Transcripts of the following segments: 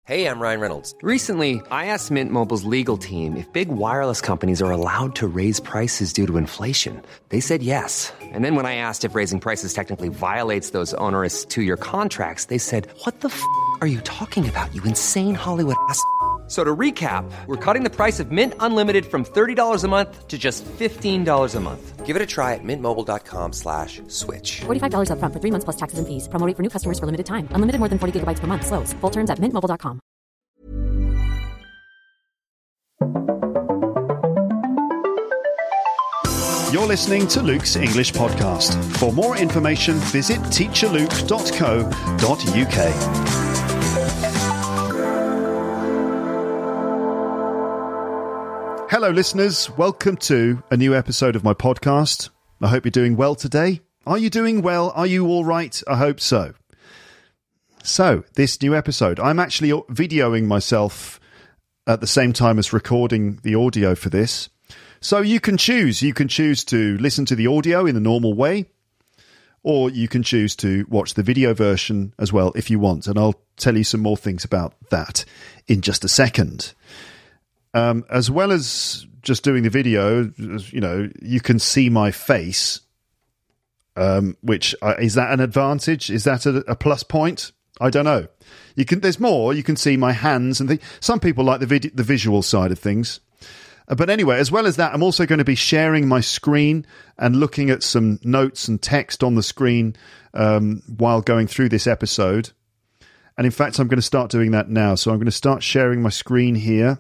Hey, I'm Ryan Reynolds. Recently, I asked Mint Mobile's legal team if big wireless companies are allowed to raise prices due to inflation. They said yes. And then when I asked if raising prices technically violates those onerous two-year contracts, they said, "What the f*** are you talking about, you insane Hollywood ass?" So to recap, we're cutting the price of Mint Unlimited from $30 a month to just $15 a month. Give it a try at mintmobile.com/switch. $45 up front for 3 months plus taxes and fees. Promo rate for new customers for limited time. Unlimited more than 40 gigabytes per month. Slows full terms at mintmobile.com. You're listening to Luke's English Podcast. For more information, visit teacherluke.co.uk. Hello, listeners. Welcome to a new episode of my podcast. I hope you're doing well today. Are you doing well? Are you all right? I hope so. So, this new episode, I'm actually videoing myself at the same time as recording the audio for this. So you can choose. You can choose to listen to the audio in the normal way, or you can choose to watch the video version as well if you want. And I'll tell you some more things about that in just a second. As well as just doing the video, you know, you can see my face, which is that an advantage? Is that a plus point? I don't know. There's more. You can see my hands and some people like the visual side of things. But anyway, as well as that, I'm also going to be sharing my screen and looking at some notes and text on the screen while going through this episode. And in fact, I'm going to start doing that now. So I'm going to start sharing my screen here.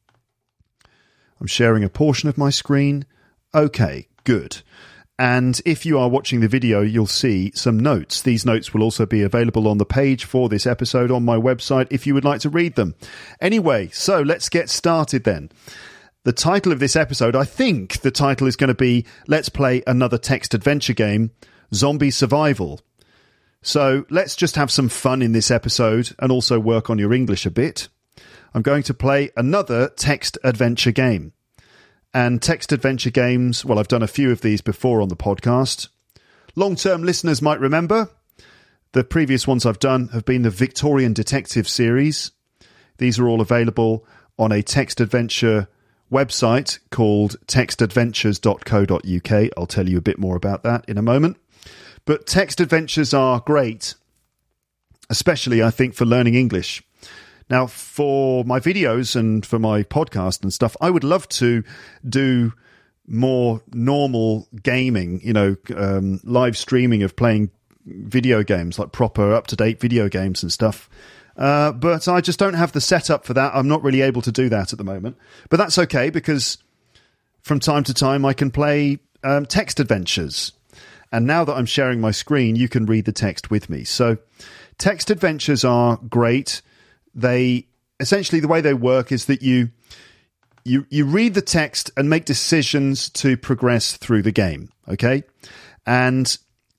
I'm sharing a portion of my screen. Okay, good. And if you are watching the video, you'll see some notes. These notes will also be available on the page for this episode on my website if you would like to read them. Anyway, so let's get started then. The title of this episode, I think the title is going to be Let's Play Another Text Adventure Game, Zombie Survival. So let's just have some fun in this episode and also work on your English a bit. I'm going to play another text adventure game. And text adventure games, well, I've done a few of these before on the podcast. Long-term listeners might remember. The previous ones I've done have been the Victorian Detective series. These are all available on a text adventure website called textadventures.co.uk. I'll tell you a bit more about that in a moment. But text adventures are great, especially, I think, for learning English. Now, for my videos and for my podcast and stuff, I would love to do more normal gaming, live streaming of playing video games, like proper up-to-date video games and stuff. But I just don't have the setup for that. I'm not really able to do that at the moment. But that's okay, because from time to time I can play text adventures. And now that I'm sharing my screen, you can read the text with me. So text adventures are great. They essentially, the way they work is that you read the text and make decisions to progress through the game. Okay. And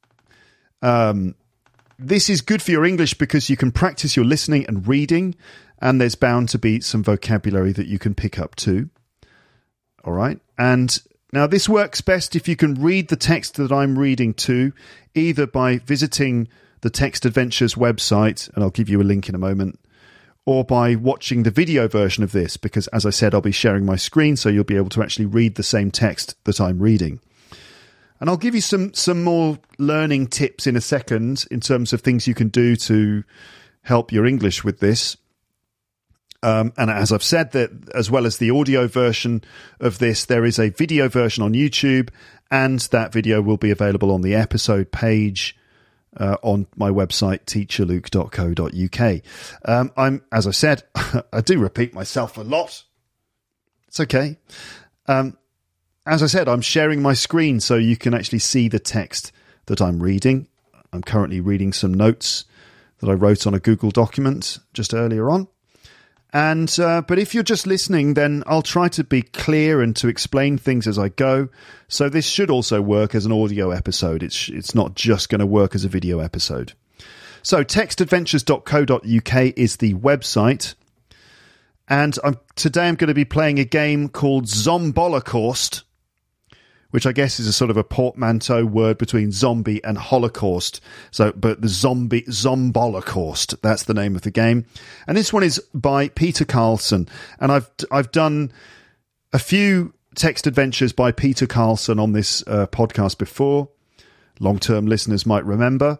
this is good for your English because you can practice your listening and reading, and there's bound to be some vocabulary that you can pick up too. All right. And now this works best if you can read the text that I'm reading too, either by visiting the Text Adventures website, and I'll give you a link in a moment, or by watching the video version of this, because as I said, I'll be sharing my screen, so you'll be able to actually read the same text that I'm reading. And I'll give you some more learning tips in a second in terms of things you can do to help your English with this. And as I've said, that as well as the audio version of this, there is a video version on YouTube, and that video will be available on the episode page on my website, teacherluke.co.uk. As I said, I do repeat myself a lot. It's okay. As I said, I'm sharing my screen so you can actually see the text that I'm reading. I'm currently reading some notes that I wrote on a Google document just earlier on. And but if you're just listening, then I'll try to be clear and to explain things as I go. So this should also work as an audio episode. It's not just going to work as a video episode. So textadventures.co.uk is the website. And today I'm going to be playing a game called Zombolocaust, which I guess is a sort of a portmanteau word between zombie and Holocaust. So, but the Zombolocaust, that's the name of the game. And this one is by Peter Carlson. And I've done a few text adventures by Peter Carlson on this podcast before. Long-term listeners might remember.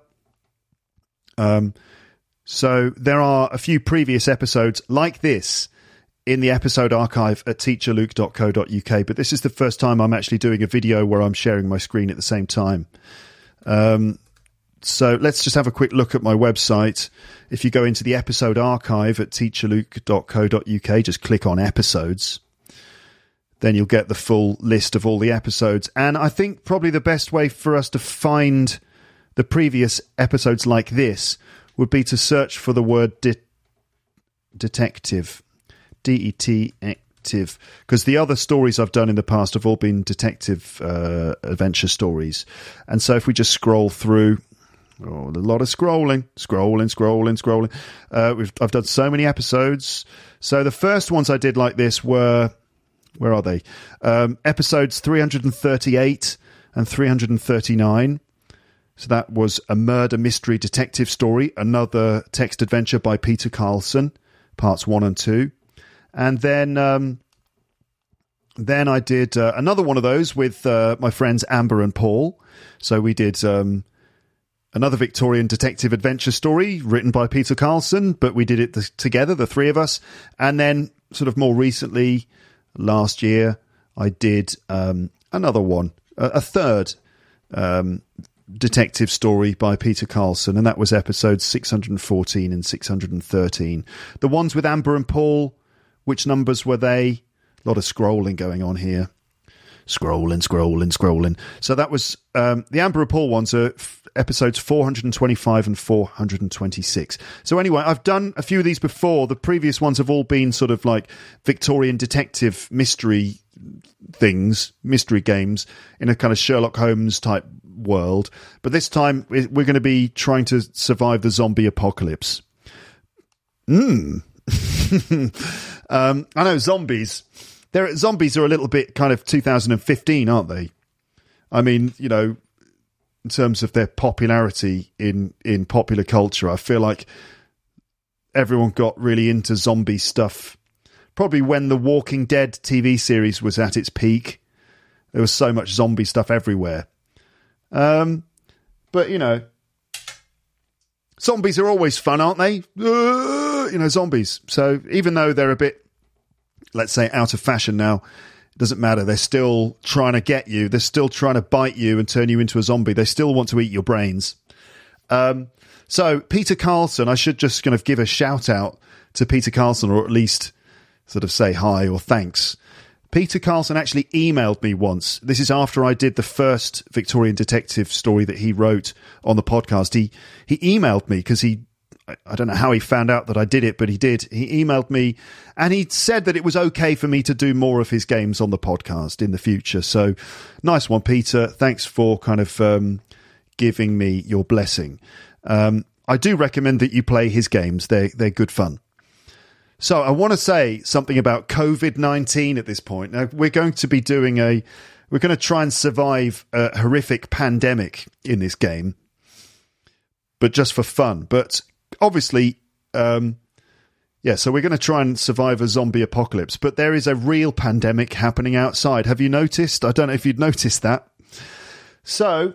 So there are a few previous episodes like this in the episode archive at teacherluke.co.uk, but this is the first time I'm actually doing a video where I'm sharing my screen at the same time. So let's just have a quick look at my website. If you go into the episode archive at teacherluke.co.uk, just click on episodes. Then you'll get the full list of all the episodes. And I think probably the best way for us to find the previous episodes like this would be to search for the word detective. detective, because the other stories I've done in the past have all been detective adventure stories. And so if we just scroll through, a lot of scrolling. I've done so many episodes. So the first ones I did like this were, where are they? Episodes 338 and 339. So that was a murder mystery detective story, another text adventure by Peter Carlson, parts 1 and 2. And then I did another one of those with my friends Amber and Paul. So we did another Victorian detective adventure story written by Peter Carlson, but we did it together, the three of us. And then sort of more recently, last year, I did another one, a third detective story by Peter Carlson, and that was episodes 614 and 613. The ones with Amber and Paul, which numbers were they? A lot of scrolling going on here. Scrolling. So that was the Amber and Paul ones are episodes 425 and 426. So anyway, I've done a few of these before. The previous ones have all been sort of like Victorian detective mystery things, mystery games in a kind of Sherlock Holmes type world. But this time we're going to be trying to survive the zombie apocalypse. I know zombies are a little bit kind of 2015, aren't they? I mean, you know, in terms of their popularity in popular culture, I feel like everyone got really into zombie stuff. Probably when the Walking Dead TV series was at its peak. There was so much zombie stuff everywhere. But, you know, zombies are always fun, aren't they? You know, zombies. So even though they're a bit, let's say, out of fashion now, it doesn't matter. They're still trying to get you. They're still trying to bite you and turn you into a zombie. They still want to eat your brains. So Peter Carlson, I should just kind of give a shout out to Peter Carlson, or at least sort of say hi or thanks. Peter Carlson actually emailed me once. This is after I did the first Victorian detective story that he wrote on the podcast. He emailed me because I don't know how he found out that I did it, but he did. He emailed me and he said that it was okay for me to do more of his games on the podcast in the future. So nice one, Peter. Thanks for kind of giving me your blessing. I do recommend that you play his games. They're good fun. So I want to say something about COVID-19 at this point. Now, we're going to be we're going to try and survive a horrific pandemic in this game, but just for fun. But obviously, so we're going to try and survive a zombie apocalypse, but there is a real pandemic happening outside. Have you noticed? I don't know if you'd noticed that. So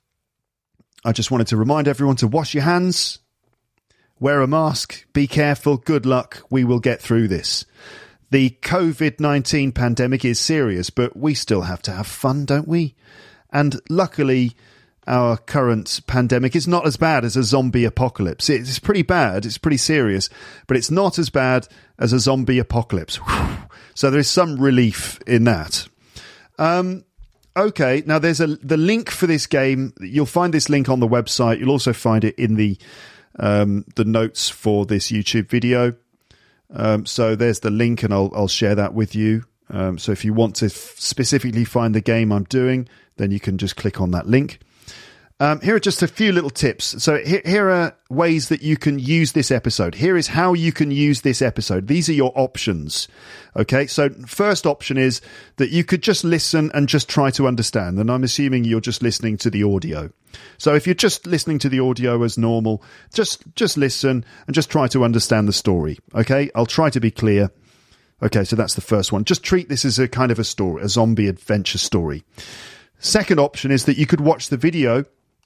I just wanted to remind everyone to wash your hands, wear a mask, be careful, good luck, we will get through this. The COVID-19 pandemic is serious, but we still have to have fun, don't we? And luckily, our current pandemic is not as bad as a zombie apocalypse. It's pretty bad, it's pretty serious, but it's not as bad as a zombie apocalypse. So there is some relief in that. Okay, now there's the link for this game. You'll find this link on the website. You'll also find it in the notes for this YouTube video. So there's the link, and I'll share that with you. So if you want to specifically find the game I'm doing, then you can just click on that link. Here are just a few little tips. So here are ways that you can use this episode. Here is how you can use this episode. These are your options. Okay, so first option is that you could just listen and just try to understand. And I'm assuming you're just listening to the audio. So if you're just listening to the audio as normal, just listen and just try to understand the story. Okay, I'll try to be clear. Okay, so that's the first one. Just treat this as a kind of a story, a zombie adventure story. Second option is that you could watch the video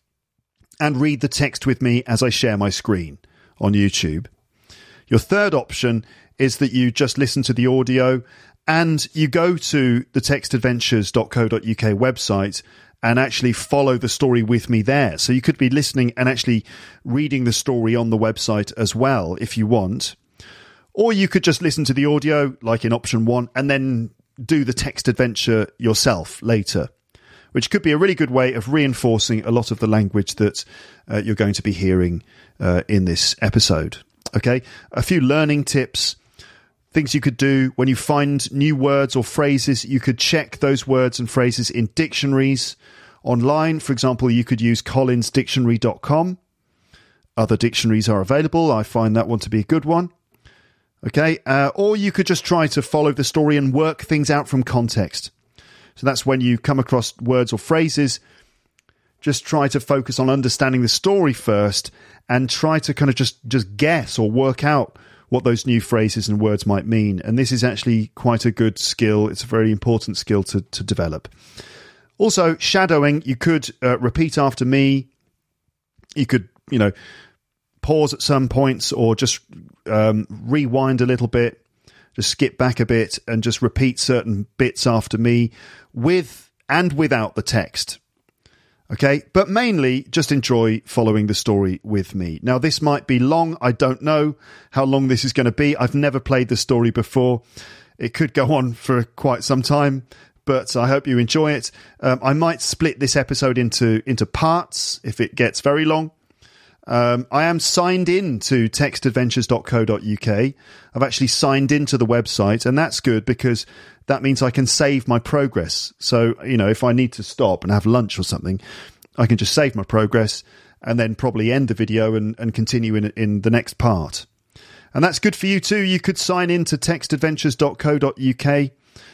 and read the text with me as I share my screen on YouTube. Your third option is that you just listen to the audio and you go to the textadventures.co.uk website and actually follow the story with me there. So you could be listening and actually reading the story on the website as well if you want. Or you could just listen to the audio, like in option 1, and then do the text adventure yourself later, which could be a really good way of reinforcing a lot of the language that you're going to be hearing in this episode. Okay, a few learning tips, things you could do when you find new words or phrases. You could check those words and phrases in dictionaries online. For example, you could use collinsdictionary.com. Other dictionaries are available. I find that one to be a good one. Okay, or you could just try to follow the story and work things out from context. So that's when you come across words or phrases, just try to focus on understanding the story first and try to kind of just guess or work out what those new phrases and words might mean. And this is actually quite a good skill. It's a very important skill to develop. Also, shadowing, you could repeat after me. You could, pause at some points or just rewind a little bit. Just skip back a bit and just repeat certain bits after me with and without the text. Okay, but mainly just enjoy following the story with me. Now, this might be long. I don't know how long this is going to be. I've never played the story before. It could go on for quite some time, but I hope you enjoy it. I might split this episode into parts if it gets very long. I am signed in to textadventures.co.uk. I've actually signed into the website, and that's good because that means I can save my progress. So, if I need to stop and have lunch or something, I can just save my progress and then probably end the video and continue in the next part. And that's good for you too. You could sign in to textadventures.co.uk.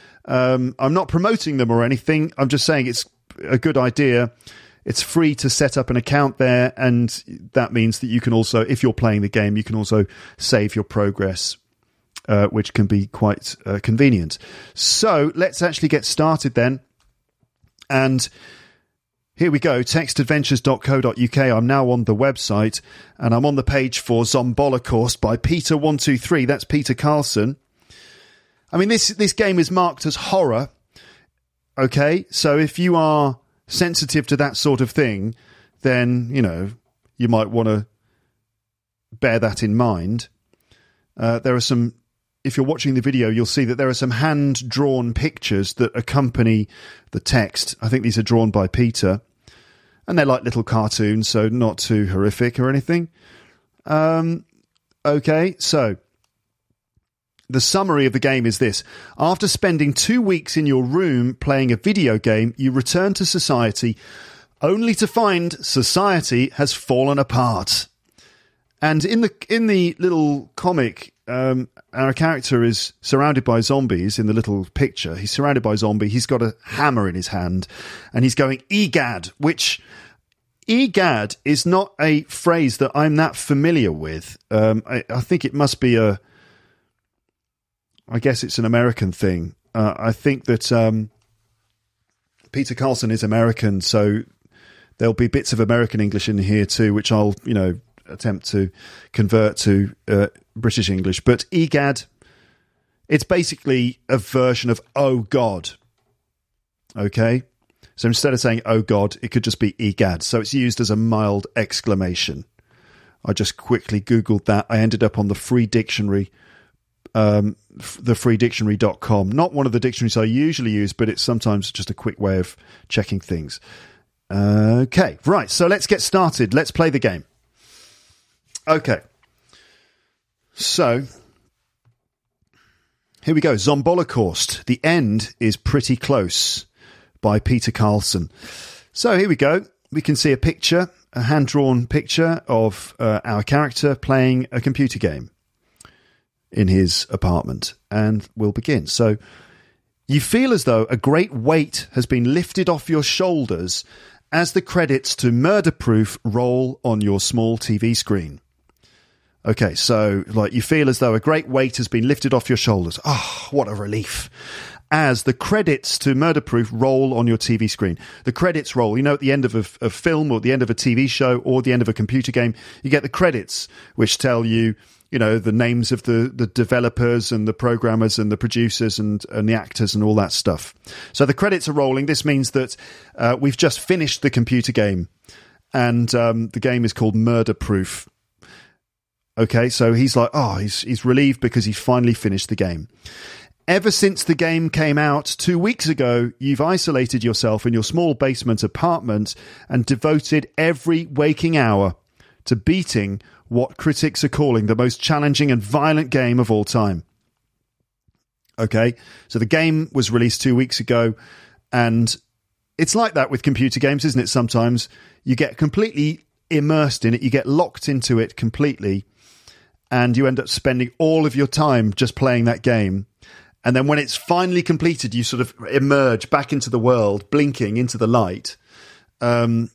I'm not promoting them or anything. I'm just saying it's a good idea. It's free to set up an account there, and that means that you can also, if you're playing the game, you can also save your progress, which can be quite convenient. So let's actually get started then. And here we go, textadventures.co.uk. I'm now on the website, and I'm on the page for Zombolocaust by Peter123. That's Peter Carlson. I mean, this game is marked as horror. Okay, so if you are sensitive to that sort of thing, then, you might want to bear that in mind. There are some, if you're watching the video, you'll see that there are some hand-drawn pictures that accompany the text. I think these are drawn by Peter, and they're like little cartoons, so not too horrific or anything. Okay, so the summary of the game is this. After spending 2 weeks in your room playing a video game, you return to society only to find society has fallen apart. And in the little comic, our character is surrounded by zombies in the little picture. He's surrounded by zombies. He's got a hammer in his hand and he's going, "Egad," which egad is not a phrase that I'm that familiar with. I think it must be I guess it's an American thing. I think that Peter Carlson is American, so there'll be bits of American English in here too, which I'll, attempt to convert to British English. But egad, it's basically a version of "oh God." Okay? So instead of saying "oh God," it could just be egad. So it's used as a mild exclamation. I just quickly Googled that. I ended up on the free dictionary, thefreedictionary.com. Not one of the dictionaries I usually use, but it's sometimes just a quick way of checking things. Okay, right, so let's get started. Let's play the game. Okay, so here we go. Zombolocaust. The end is pretty close by Peter Carlson. So here we go. we can see a picture, a hand-drawn picture of our character playing a computer game in his apartment. And we'll begin. So, you feel as though a great weight has been lifted off your shoulders as the credits to Murder Proof roll on your small TV screen. Okay, so like you feel as though a great weight has been lifted off your shoulders. Oh, what a relief. As the credits to Murder Proof roll on your TV screen. The credits roll. You know, at the end of a film or the end of a TV show or the end of a computer game, you get the credits, which tell you, you know, the names of the developers and the programmers and the producers and the actors and all that stuff. So the credits are rolling. This means that we've just finished the computer game, and the game is called Murder Proof. Okay, so he's like, he's relieved because he's finally finished the game. Ever since the game came out 2 weeks ago, you've isolated yourself in your small basement apartment and devoted every waking hour to beating what critics are calling the most challenging and violent game of all time. Okay, so the game was released 2 weeks ago, and it's like that with computer games, isn't it? Sometimes you get completely immersed in it, you get locked into it completely, and you end up spending all of your time just playing that game. And then when it's finally completed, you sort of emerge back into the world, blinking into the light. So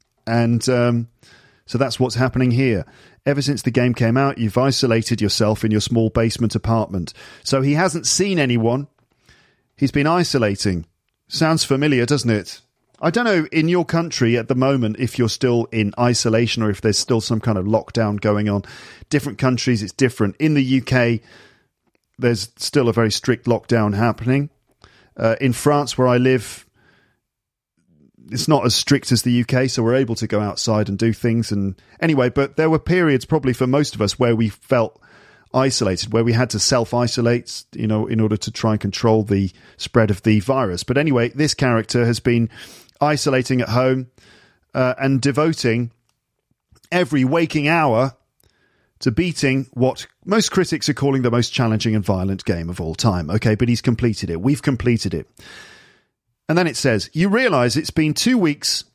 that's what's happening here. Ever since the game came out, you've isolated yourself in your small basement apartment. So he hasn't seen anyone. He's been isolating. Sounds familiar, doesn't it? I don't know, in your country at the moment, if you're still in isolation or if there's still some kind of lockdown going on. Different countries, it's different. In the UK, there's still a very strict lockdown happening. In France, where I live, it's not as strict as the UK, so we're able to go outside and do things. And anyway, but there were periods probably for most of us where we felt isolated, where we had to self-isolate, you know, in order to try and control the spread of the virus. But anyway, this character has been isolating at home and devoting every waking hour to beating what most critics are calling the most challenging and violent game of all time. Okay, but he's completed it. We've completed it. And then it says, you realise it's been 2 weeks.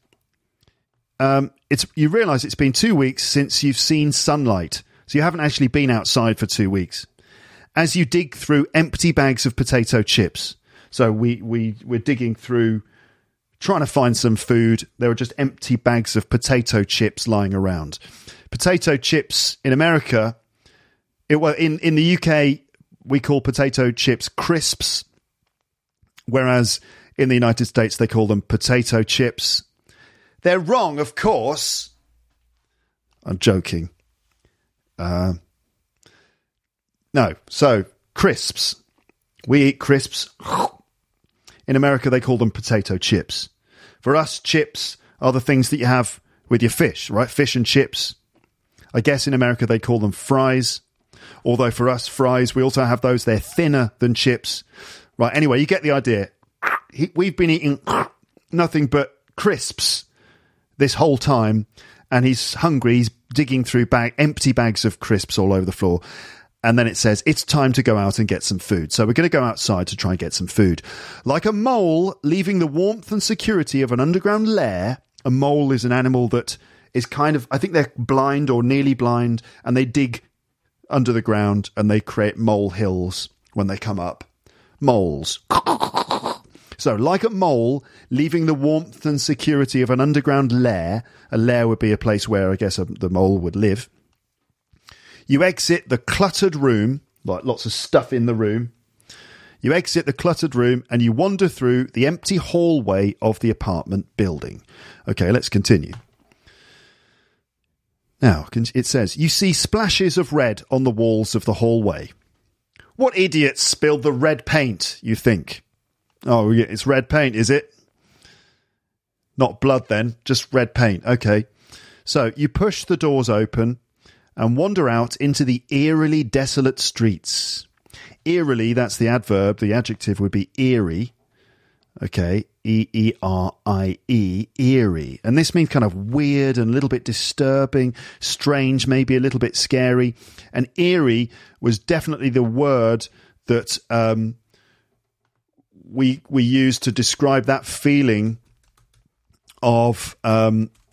You realise it's been 2 weeks since you've seen sunlight. So you haven't actually been outside for 2 weeks. As you dig through empty bags of potato chips. So we're digging through, trying to find some food. There are just empty bags of potato chips lying around. Potato chips in America, in the UK, we call potato chips crisps, whereas in the United States, they call them potato chips. They're wrong, of course. I'm joking. No, so crisps. We eat crisps. In America, they call them potato chips. For us, chips are the things that you have with your fish, right? Fish and chips. I guess in America they call them fries. Although for us, fries, we also have those. They're thinner than chips. Right, anyway, you get the idea. We've been eating nothing but crisps this whole time. And he's hungry. He's digging through empty bags of crisps all over the floor. And then it says, it's time to go out and get some food. So we're going to go outside to try and get some food. Like a mole leaving the warmth and security of an underground lair, a mole is an animal that is kind of, I think they're blind or nearly blind, and they dig under the ground and they create mole hills when they come up. Moles. So, like a mole leaving the warmth and security of an underground lair, a lair would be a place where I guess the mole would live. You exit the cluttered room, like lots of stuff in the room. You exit the cluttered room and you wander through the empty hallway of the apartment building. Okay, let's continue. Now, it says, you see splashes of red on the walls of the hallway. What idiots spilled the red paint, you think? Oh, yeah, it's red paint, is it? Not blood then, just red paint. Okay. So you push the doors open and wander out into the eerily desolate streets. Eerily, that's the adverb. The adjective would be eerie. Okay. E-E-R-I-E, eerie. And this means kind of weird and a little bit disturbing, strange, maybe a little bit scary. And eerie was definitely the word that we used to describe that feeling of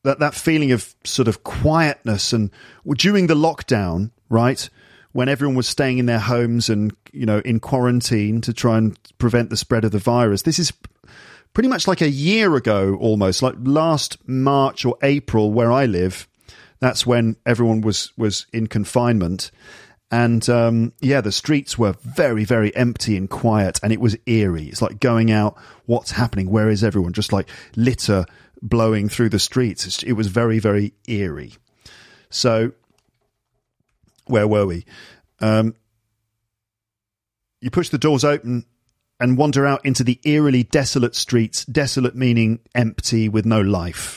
that feeling of sort of quietness. And during the lockdown, right, when everyone was staying in their homes and, you know, in quarantine to try and prevent the spread of the virus, this is pretty much like a year ago, almost like last March or April where I live. That's when everyone was in confinement. And, the streets were very, very empty and quiet, and it was eerie. It's like going out, what's happening? Where is everyone? Just like litter blowing through the streets. It was very, very eerie. So, where were we? You push the doors open and wander out into the eerily desolate streets. Desolate meaning empty with no life.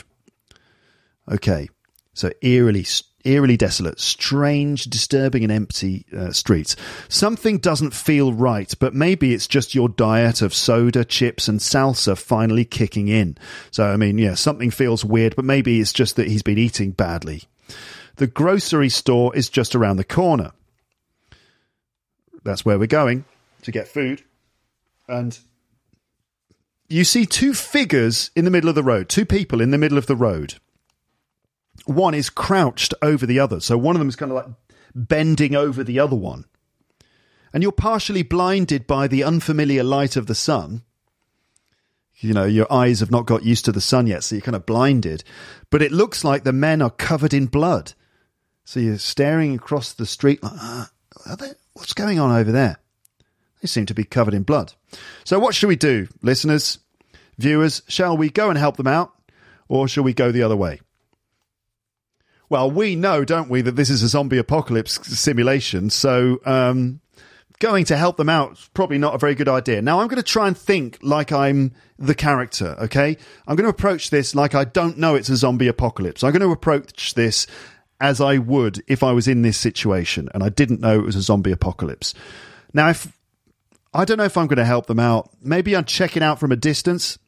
Okay, so eerily desolate, strange, disturbing and empty streets. Something doesn't feel right, but maybe it's just your diet of soda, chips and salsa finally kicking in. So, I mean, yeah, something feels weird, but maybe it's just that he's been eating badly. The grocery store is just around the corner. That's where we're going to get food. And you see two figures in the middle of the road, two people in the middle of the road. One is crouched over the other. So one of them is kind of like bending over the other one. And you're partially blinded by the unfamiliar light of the sun. You know, your eyes have not got used to the sun yet, so you're kind of blinded. But it looks like the men are covered in blood. So you're staring across the street like, what's going on over there? They seem to be covered in blood. So what should we do, listeners, viewers? Shall we go and help them out, or shall we go the other way? Well, we know, don't we, that this is a zombie apocalypse simulation, so going to help them out is probably not a very good idea. Now, I'm going to try and think like I'm the character, okay? I'm going to approach this like I don't know it's a zombie apocalypse. I'm going to approach this as I would if I was in this situation and I didn't know it was a zombie apocalypse. Now, I don't know if I'm going to help them out. Maybe I'm checking out from a distance.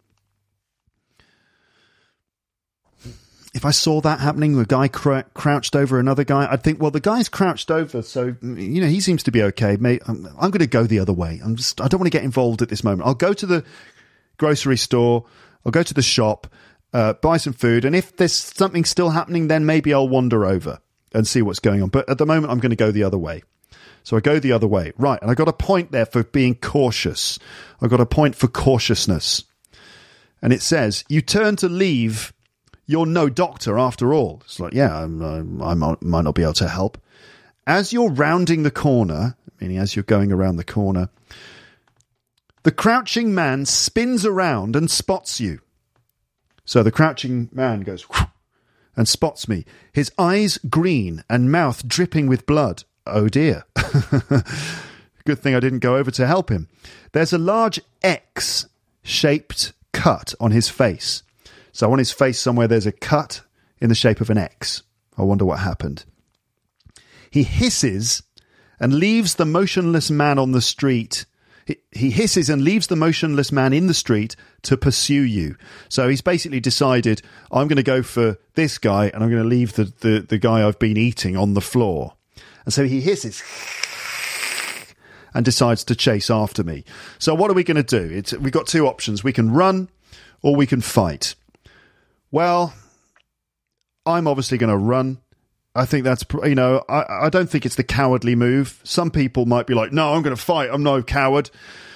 If I saw that happening, the guy crouched over another guy, I'd think, well, the guy's crouched over, so, you know, he seems to be okay. I'm going to go the other way. I don't want to get involved at this moment. I'll go to the grocery store. I'll go to the shop, buy some food. And if there's something still happening, then maybe I'll wander over and see what's going on. But at the moment, I'm going to go the other way. So I go the other way. Right. And I got a point there for being cautious. I got a point for cautiousness. And it says, you turn to leave. You're no doctor after all. It's like, yeah, I might not be able to help. As you're rounding the corner, meaning as you're going around the corner, the crouching man spins around and spots you. So the crouching man goes and spots me. His eyes green and mouth dripping with blood. Oh dear. Good thing I didn't go over to help him. There's a large X-shaped cut on his face. So on his face somewhere there's a cut in the shape of an X. I wonder what happened. He hisses and leaves the motionless man on the street. He hisses and leaves the motionless man in the street to pursue you. So he's basically decided, I'm going to go for this guy and I'm going to leave the guy I've been eating on the floor. And so he hisses and decides to chase after me. So what are we going to do? We've got two options. We can run or we can fight. Well, I'm obviously going to run. I think that's, you know, I don't think it's the cowardly move. Some people might be like, no, I'm going to fight. I'm no coward.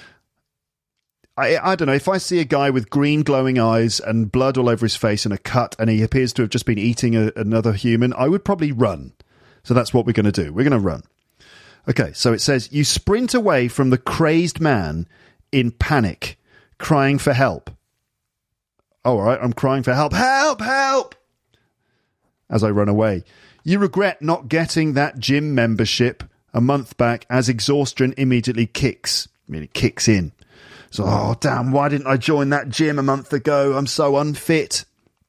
I don't know. If I see a guy with green glowing eyes and blood all over his face and a cut and he appears to have just been eating another human, I would probably run. So that's what we're going to do. We're going to run. Okay, so it says, you sprint away from the crazed man in panic, crying for help. Oh, all right, I'm crying for help. Help, help! As I run away. You regret not getting that gym membership a month back as exhaustion immediately kicks. I mean, it kicks in. So, oh, damn, why didn't I join that gym a month ago? I'm so unfit.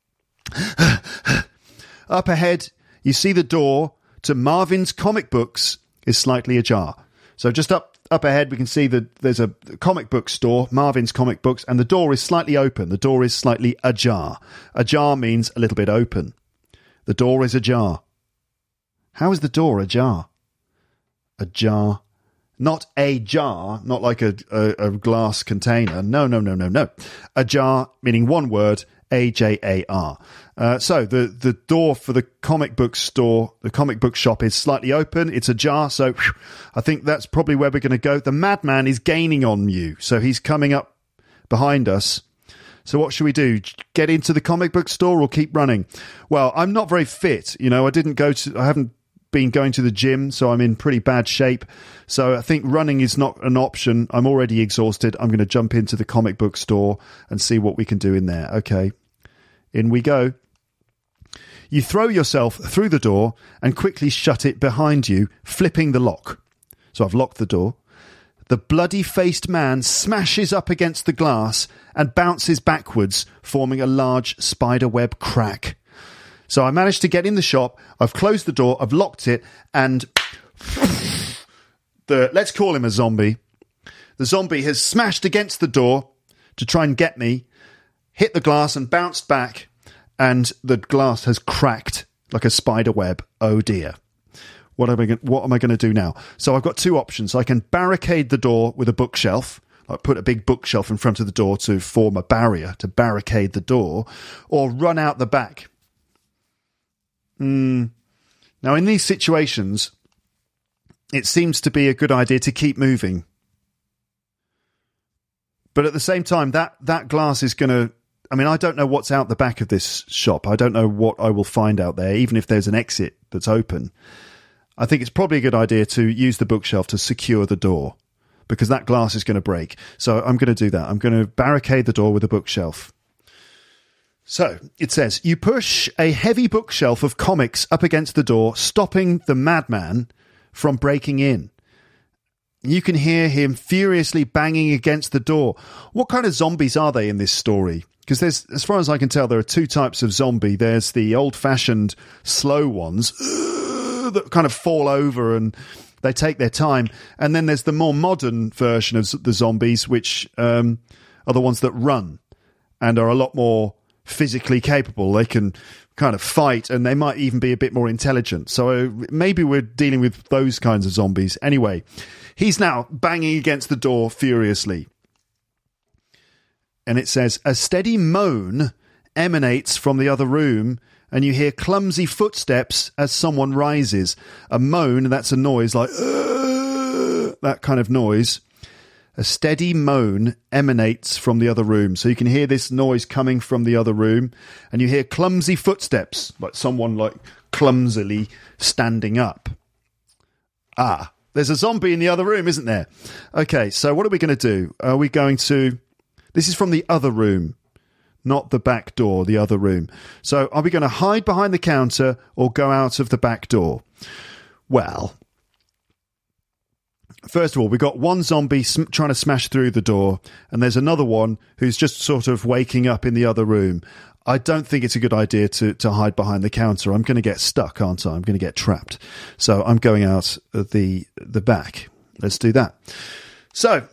Up ahead, you see the door to Marvin's Comic Books is slightly ajar. So just up ahead, we can see that there's a comic book store, Marvin's Comic Books, and the door is slightly open. The door is slightly ajar. Ajar means a little bit open. The door is ajar. How is the door ajar? Ajar. Not a jar, not like a glass container. No. Ajar, meaning one word, AJAR. So the door for the comic book store, the comic book shop, is slightly open. It's ajar, so I think that's probably where we're going to go. The madman is gaining on you, so he's coming up behind us. So what should we do? Get into the comic book store or keep running? Well, I'm not very fit. I haven't been going to the gym, so I'm in pretty bad shape. So I think running is not an option. I'm already exhausted. I'm going to jump into the comic book store and see what we can do in there. Okay, in we go. You throw yourself through the door and quickly shut it behind you, flipping the lock. So I've locked the door. The bloody-faced man smashes up against the glass and bounces backwards, forming a large spiderweb crack. So I managed to get in the shop. I've closed the door. I've locked it. And let's call him a zombie. The zombie has smashed against the door to try and get me, hit the glass and bounced back. And the glass has cracked like a spider web. Oh, dear. What am I going to do now? So I've got two options. I can barricade the door with a bookshelf. I put a big bookshelf in front of the door to form a barrier to barricade the door, or run out the back. Now, in these situations, it seems to be a good idea to keep moving. But at the same time, that glass is going to... I don't know what's out the back of this shop. I don't know what I will find out there, even if there's an exit that's open. I think it's probably a good idea to use the bookshelf to secure the door, because that glass is going to break. So I'm going to do that. I'm going to barricade the door with a bookshelf. So it says, you push a heavy bookshelf of comics up against the door, stopping the madman from breaking in. You can hear him furiously banging against the door. What kind of zombies are they in this story? Because as far as I can tell, there are two types of zombie. There's the old-fashioned slow ones that kind of fall over and they take their time. And then there's the more modern version of the zombies, which are the ones that run and are a lot more physically capable. They can kind of fight, and they might even be a bit more intelligent. So maybe we're dealing with those kinds of zombies. Anyway, he's now banging against the door furiously. And it says, a steady moan emanates from the other room, and you hear clumsy footsteps as someone rises. A moan, that's a noise like, that kind of noise. A steady moan emanates from the other room. So you can hear this noise coming from the other room, and you hear clumsy footsteps, like someone like clumsily standing up. Ah, there's a zombie in the other room, isn't there? Okay, so what are we going to do? Are we going to... This is from the other room, not the back door, the other room. So are we going to hide behind the counter or go out of the back door? Well, first of all, we've got one zombie trying to smash through the door, and there's another one who's just sort of waking up in the other room. I don't think it's a good idea to hide behind the counter. I'm going to get stuck, aren't I? I'm going to get trapped. So I'm going out of the back. Let's do that. So...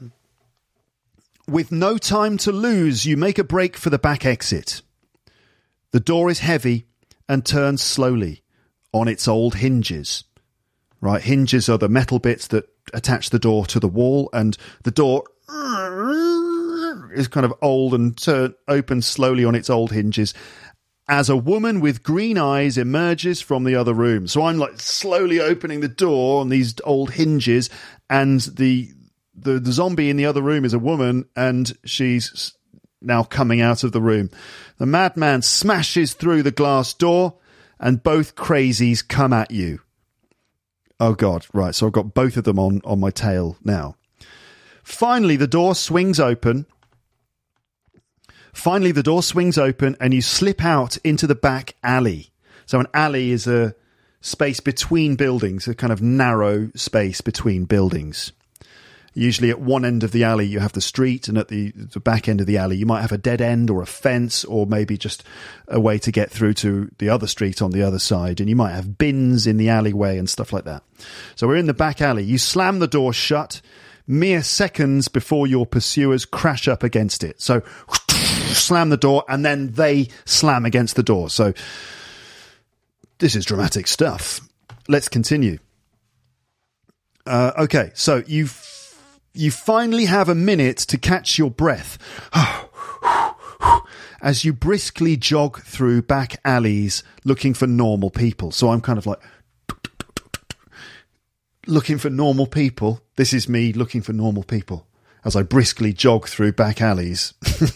with no time to lose, you make a break for the back exit. The door is heavy and turns slowly on its old hinges. Right, hinges are the metal bits that attach the door to the wall, and the door is kind of old and opens slowly on its old hinges as a woman with green eyes emerges from the other room. So I'm like slowly opening the door on these old hinges, and the zombie in the other room is a woman, and she's now coming out of the room. The madman smashes through the glass door, and both crazies come at you. Oh, God. Right, so I've got both of them on my tail now. Finally, the door swings open. And you slip out into the back alley. So an alley is a space between buildings, a kind of narrow space between buildings. Usually at one end of the alley you have the street, and at the back end of the alley you might have a dead end or a fence, or maybe just a way to get through to the other street on the other side, and you might have bins in the alleyway and stuff like that. So we're in the back alley. You slam the door shut mere seconds before your pursuers crash up against it. So slam the door, and then they slam against the door. So this is dramatic stuff. Let's continue. Okay, so you finally have a minute to catch your breath as you briskly jog through back alleys looking for normal people. So I'm kind of like looking for normal people. This is me looking for normal people as I briskly jog through back alleys.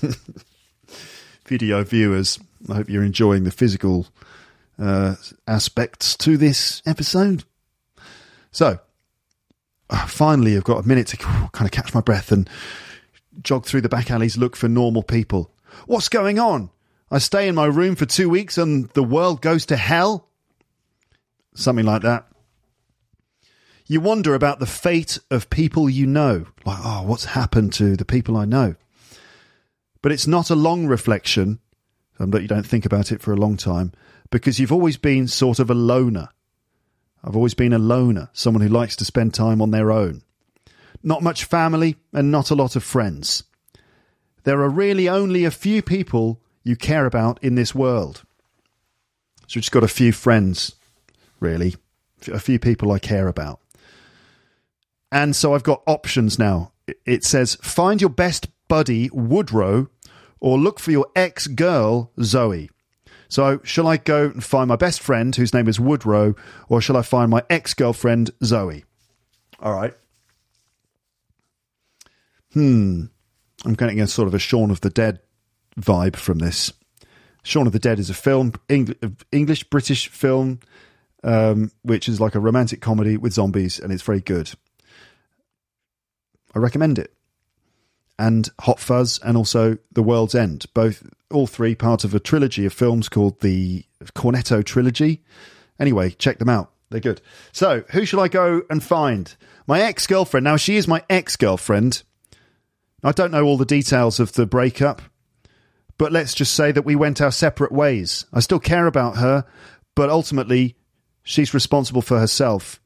Video viewers, I hope you're enjoying the physical aspects to this episode. So, finally, I've got a minute to kind of catch my breath and jog through the back alleys, look for normal people. What's going on? I stay in my room for 2 weeks and the world goes to hell? Something like that. You wonder about the fate of people you know. Like, oh, what's happened to the people I know? But it's not a long reflection, that you don't think about it for a long time, because you've always been sort of a loner. I've always been a loner, someone who likes to spend time on their own. Not much family and not a lot of friends. There are really only a few people you care about in this world. So just got a few friends, really. A few people I care about. And so I've got options now. It says, find your best buddy, Woodrow, or look for your ex-girl, Zoe. So shall I go and find my best friend, whose name is Woodrow, or shall I find my ex-girlfriend, Zoe? All right. I'm getting a sort of a Shaun of the Dead vibe from this. Shaun of the Dead is a film, English-British film, which is like a romantic comedy with zombies, and it's very good. I recommend it. And Hot Fuzz, and also The World's End, all three part of a trilogy of films called the Cornetto Trilogy. Anyway, check them out. They're good. So, who shall I go and find? My ex-girlfriend. Now, she is my ex-girlfriend. I don't know all the details of the breakup, but let's just say that we went our separate ways. I still care about her, but ultimately, she's responsible for herself.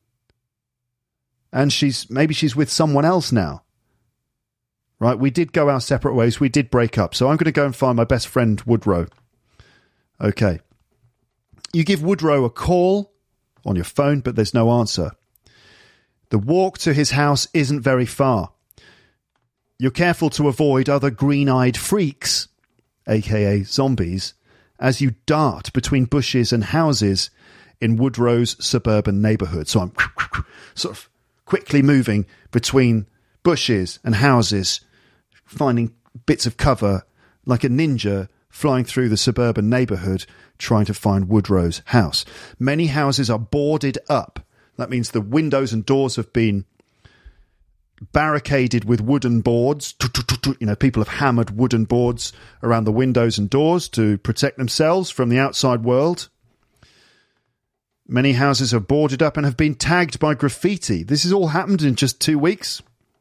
And maybe she's with someone else now. Right, we did go our separate ways. We did break up. So I'm going to go and find my best friend, Woodrow. Okay. You give Woodrow a call on your phone, but there's no answer. The walk to his house isn't very far. You're careful to avoid other green-eyed freaks, aka zombies, as you dart between bushes and houses in Woodrow's suburban neighbourhood. So I'm sort of quickly moving between bushes and houses, finding bits of cover like a ninja flying through the suburban neighbourhood trying to find Woodrow's house. Many houses are boarded up. That means the windows and doors have been barricaded with wooden boards. You know, people have hammered wooden boards around the windows and doors to protect themselves from the outside world. Many houses are boarded up and have been tagged by graffiti. This has all happened in just 2 weeks.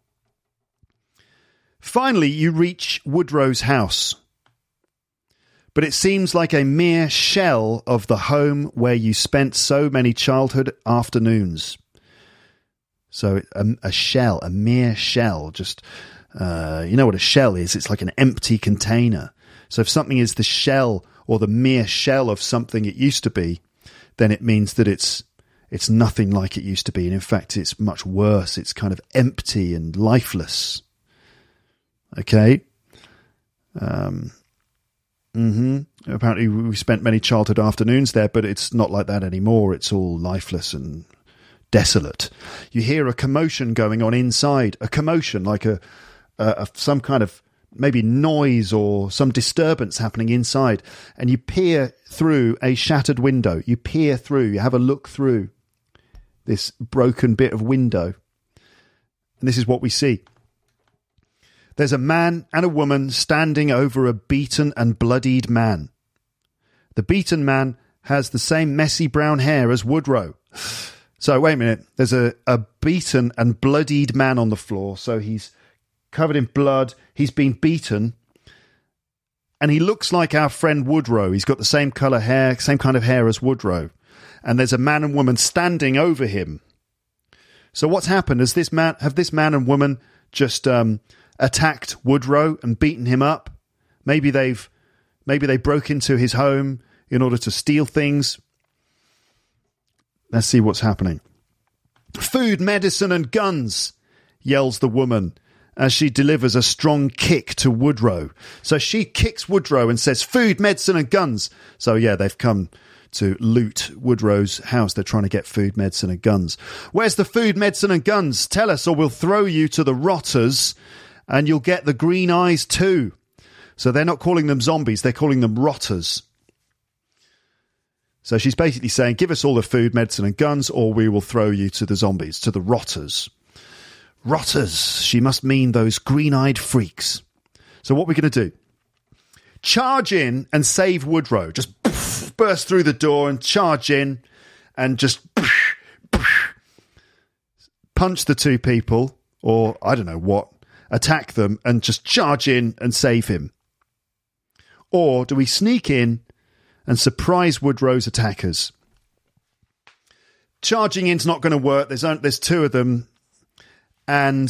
Finally, you reach Woodrow's house. But it seems like a mere shell of the home where you spent so many childhood afternoons. So a mere shell, just, you know what a shell is? It's like an empty container. So if something is the shell or the mere shell of something it used to be, then it means that it's nothing like it used to be. And in fact, it's much worse. It's kind of empty and lifeless. Okay. Apparently we spent many childhood afternoons there, but it's not like that anymore. It's all lifeless and desolate. You hear a commotion going on inside. A commotion, like some kind of maybe noise or some disturbance happening inside. And you peer through a shattered window. You have a look through this broken bit of window. And this is what we see. There's a man and a woman standing over a beaten and bloodied man. The beaten man has the same messy brown hair as Woodrow. So, wait a minute. There's a beaten and bloodied man on the floor. So he's covered in blood. He's been beaten. And he looks like our friend Woodrow. He's got the same kind of hair as Woodrow. And there's a man and woman standing over him. So what's happened? Have this man and woman just attacked Woodrow and beaten him up? Maybe they broke into his home in order to steal things. Let's see what's happening. Food, medicine, and guns, yells the woman as she delivers a strong kick to Woodrow. So she kicks Woodrow and says, "Food, medicine and guns." So yeah, they've come to loot Woodrow's house. They're trying to get food, medicine and guns. "Where's the food, medicine and guns? Tell us or we'll throw you to the rotters and you'll get the green eyes too." So they're not calling them zombies, they're calling them rotters. So she's basically saying, give us all the food, medicine and guns or we will throw you to the zombies, to the rotters. Rotters, she must mean those green-eyed freaks. So what we're going to do, charge in and save Woodrow. Just burst through the door and charge in and just punch the two people, or I don't know what, attack them and just charge in and save him. Or do we sneak in and surprise Woodrow's attackers? Charging in's not going to work. There's two of them. And,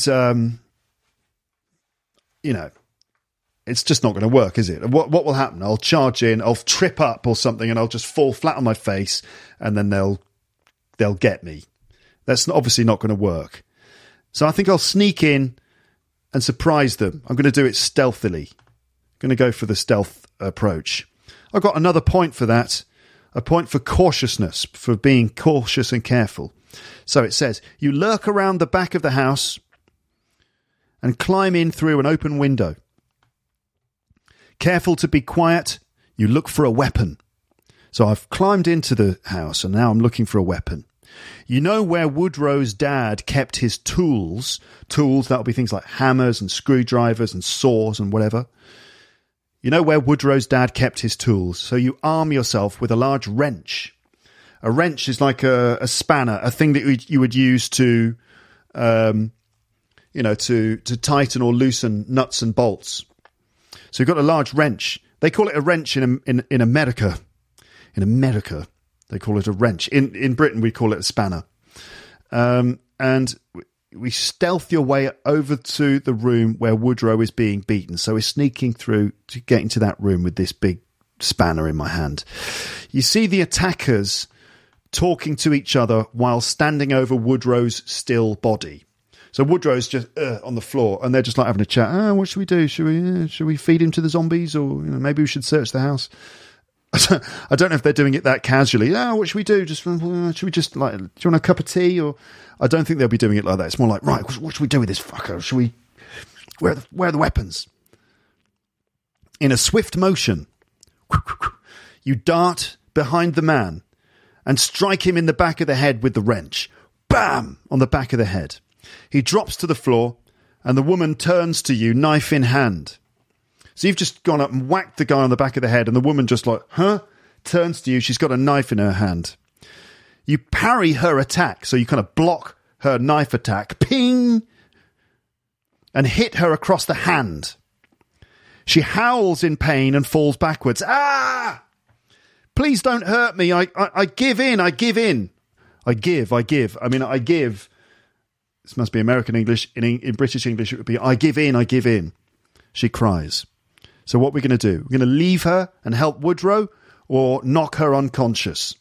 it's just not going to work, is it? What will happen? I'll charge in, I'll trip up or something, and I'll just fall flat on my face, and then they'll get me. That's obviously not going to work. So I think I'll sneak in and surprise them. I'm going to do it stealthily. I'm going to go for the stealth approach. I've got another point for that. A point for cautiousness, for being cautious and careful. So it says, you lurk around the back of the house and climb in through an open window. Careful to be quiet, you look for a weapon. So I've climbed into the house and now I'm looking for a weapon. You know where Woodrow's dad kept his tools. Tools, that'll be things like hammers and screwdrivers and saws and whatever. You know where Woodrow's dad kept his tools. So you arm yourself with a large wrench. A wrench is like a spanner, a thing that you would use to tighten or loosen nuts and bolts. So you've got a large wrench. They call it a wrench in America. In America, they call it a wrench. In Britain, we call it a spanner. And we stealth your way over to the room where Woodrow is being beaten. So we're sneaking through to get into that room with this big spanner in my hand. You see the attackers talking to each other while standing over Woodrow's still body. So Woodrow's just on the floor, and they're just like having a chat. What should we do? Should we feed him to the zombies, or maybe we should search the house? I don't know if they're doing it that casually. What should we do? Should we just do you want a cup of tea? Or I don't think they'll be doing it like that. It's more like, right, what should we do with this fucker? Should we? Where are the weapons? In a swift motion, you dart behind the man and strike him in the back of the head with the wrench. Bam! On the back of the head. He drops to the floor, and the woman turns to you, knife in hand. So you've just gone up and whacked the guy on the back of the head, and the woman just turns to you. She's got a knife in her hand. You parry her attack, so you kind of block her knife attack. Ping! And hit her across the hand. She howls in pain and falls backwards. Ah! Please don't hurt me. I give in. I give in. I give. I mean, I give. This must be American English. In British English, it would be, I give in, I give in. She cries. So what we're going to do? We're going to leave her and help Woodrow, or knock her unconscious.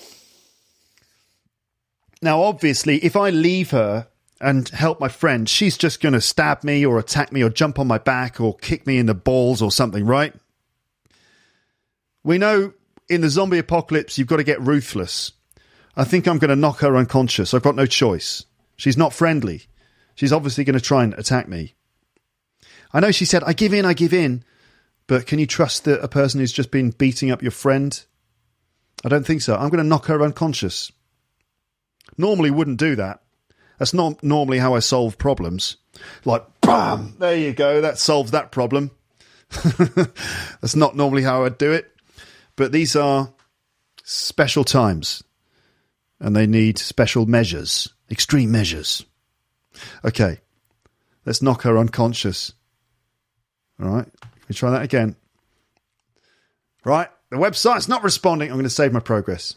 Now, obviously, if I leave her and help my friend, she's just going to stab me or attack me or jump on my back or kick me in the balls or something, right? We know in the zombie apocalypse, you've got to get ruthless. I think I'm going to knock her unconscious. I've got no choice. She's not friendly. She's obviously going to try and attack me. I know she said, I give in, but can you trust that a person who's just been beating up your friend? I don't think so. I'm going to knock her unconscious. Normally wouldn't do that. That's not normally how I solve problems. Like, bam, there you go. That solves that problem. That's not normally how I'd do it. But these are special times, and they need special measures, extreme measures. Okay, let's knock her unconscious. All right, let me try that again. Right, the website's not responding. I'm going to save my progress.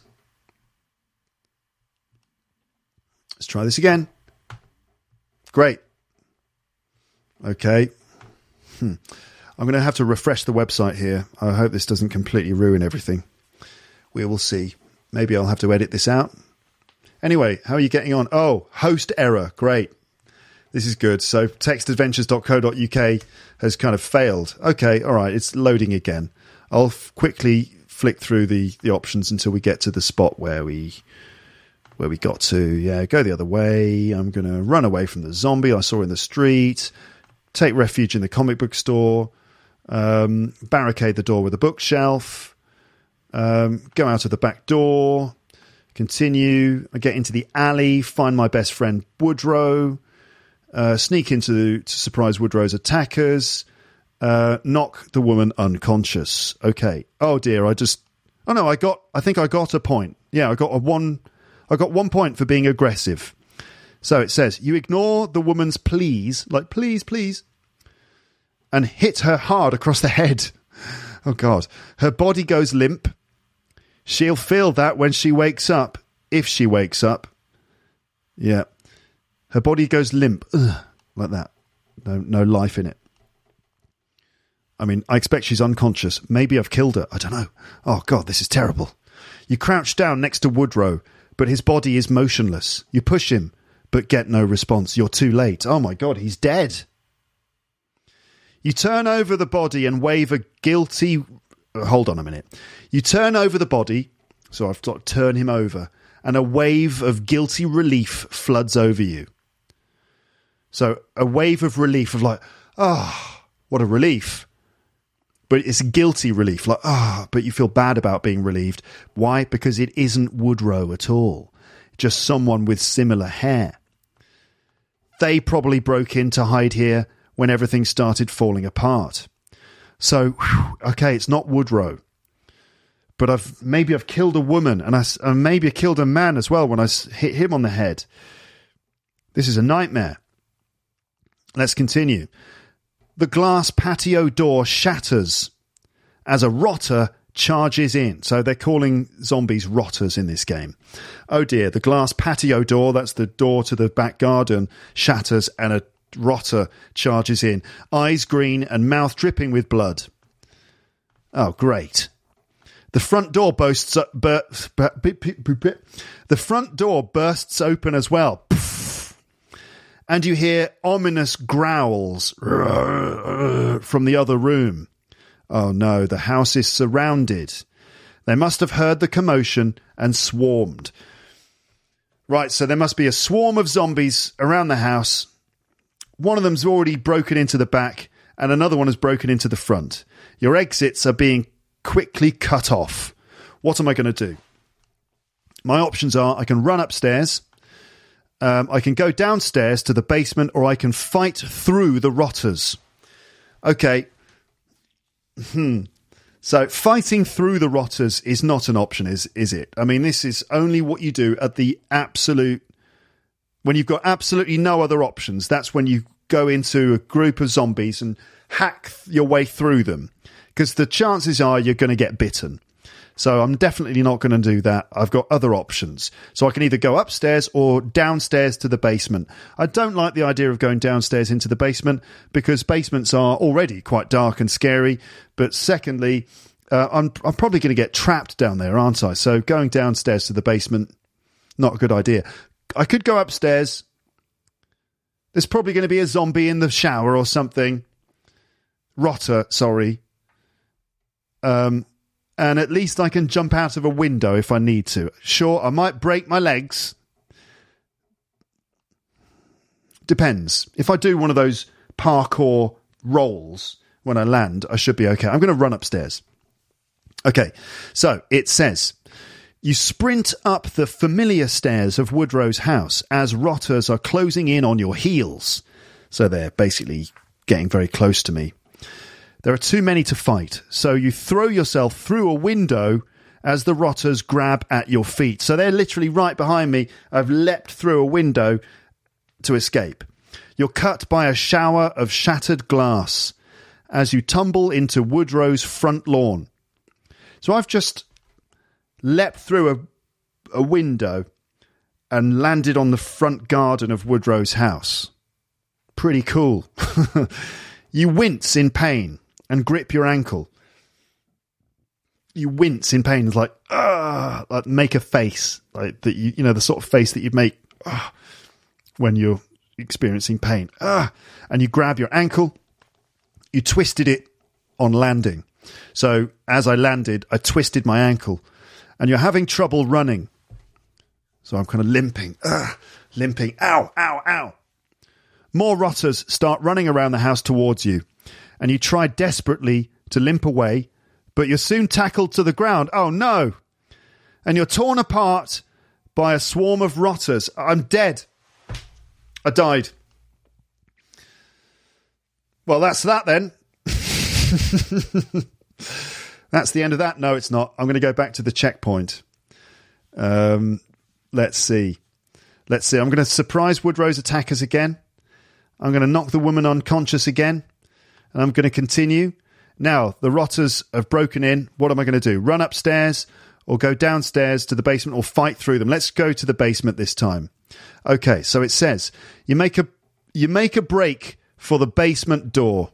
Let's try this again. Great. Okay. I'm going to have to refresh the website here. I hope this doesn't completely ruin everything. We will see. Maybe I'll have to edit this out. Anyway, how are you getting on? Oh, host error. Great. This is good. So textadventures.co.uk has kind of failed. Okay, all right, it's loading again. I'll quickly flick through the options until we get to the spot where we got to. Yeah, go the other way. I'm going to run away from the zombie I saw in the street, take refuge in the comic book store, barricade the door with a bookshelf, go out of the back door, continue, I get into the alley, find my best friend Woodrow, sneak to surprise Woodrow's attackers, knock the woman unconscious. Okay. Oh dear, I think I got a point. Yeah, I got 1 point for being aggressive. So it says, you ignore the woman's pleas, like please, please, and hit her hard across the head. Oh God. Her body goes limp. She'll feel that when she wakes up, if she wakes up. Yeah. Her body goes limp. Ugh, like that. No life in it. I mean, I expect she's unconscious. Maybe I've killed her. I don't know. Oh, God, this is terrible. You crouch down next to Woodrow, but his body is motionless. You push him, but get no response. You're too late. Oh, my God, he's dead. You turn over the body and wave a guilty... Hold on a minute. You turn over the body, so I've got to turn him over, and a wave of guilty relief floods over you. So a wave of relief of like, what a relief. But it's guilty relief, like, but you feel bad about being relieved. Why? Because it isn't Woodrow at all. Just someone with similar hair. They probably broke in to hide here when everything started falling apart. So, okay, it's not Woodrow. But maybe I've killed a woman, and maybe I killed a man as well when I hit him on the head. This is a nightmare. Let's continue. The glass patio door shatters as a rotter charges in. So they're calling zombies rotters in this game. Oh dear, the glass patio door, that's the door to the back garden, shatters and a rotter charges in. Eyes green and mouth dripping with blood. Oh, great. The front door bursts open as well. And you hear ominous growls from the other room. Oh no, the house is surrounded. They must have heard the commotion and swarmed. Right, so there must be a swarm of zombies around the house. One of them's already broken into the back, and another one has broken into the front. Your exits are being quickly cut off. What am I going to do? My options are I can run upstairs, I can go downstairs to the basement, or I can fight through the rotters. Okay. So fighting through the rotters is not an option, is it? I mean, this is only what you do at the absolute... When you've got absolutely no other options, that's when you go into a group of zombies and hack your way through them. Because the chances are you're going to get bitten. So I'm definitely not going to do that. I've got other options. So I can either go upstairs or downstairs to the basement. I don't like the idea of going downstairs into the basement because basements are already quite dark and scary. But secondly, I'm probably going to get trapped down there, aren't I? So going downstairs to the basement, not a good idea. I could go upstairs. There's probably going to be a zombie in the shower or something. Rotter, sorry. And at least I can jump out of a window if I need to. Sure, I might break my legs. Depends. If I do one of those parkour rolls when I land, I should be okay. I'm going to run upstairs. Okay, so it says, you sprint up the familiar stairs of Woodrow's house as rotters are closing in on your heels. So they're basically getting very close to me. There are too many to fight, so you throw yourself through a window as the rotters grab at your feet. So they're literally right behind me. I've leapt through a window to escape. You're cut by a shower of shattered glass as you tumble into Woodrow's front lawn. So I've just leapt through a window and landed on the front garden of Woodrow's house. Pretty cool. You wince in pain and grip your ankle. You wince in pain, it's like make a face like that. You know the sort of face that you'd make when you're experiencing pain. And you grab your ankle, you twisted it on landing. So as I landed, I twisted my ankle, and you're having trouble running. So I'm kind of limping, limping. Ow, ow, ow. More rotters start running around the house towards you, and you try desperately to limp away, but you're soon tackled to the ground. Oh no! And you're torn apart by a swarm of rotters. I'm dead. I died. Well, that's that then. That's the end of that. No, it's not. I'm going to go back to the checkpoint. Let's see. I'm going to surprise Woodrow's attackers again. I'm going to knock the woman unconscious again. And I'm going to continue. Now, the rotters have broken in. What am I going to do? Run upstairs or go downstairs to the basement or fight through them? Let's go to the basement this time. Okay, so it says you make a break for the basement door.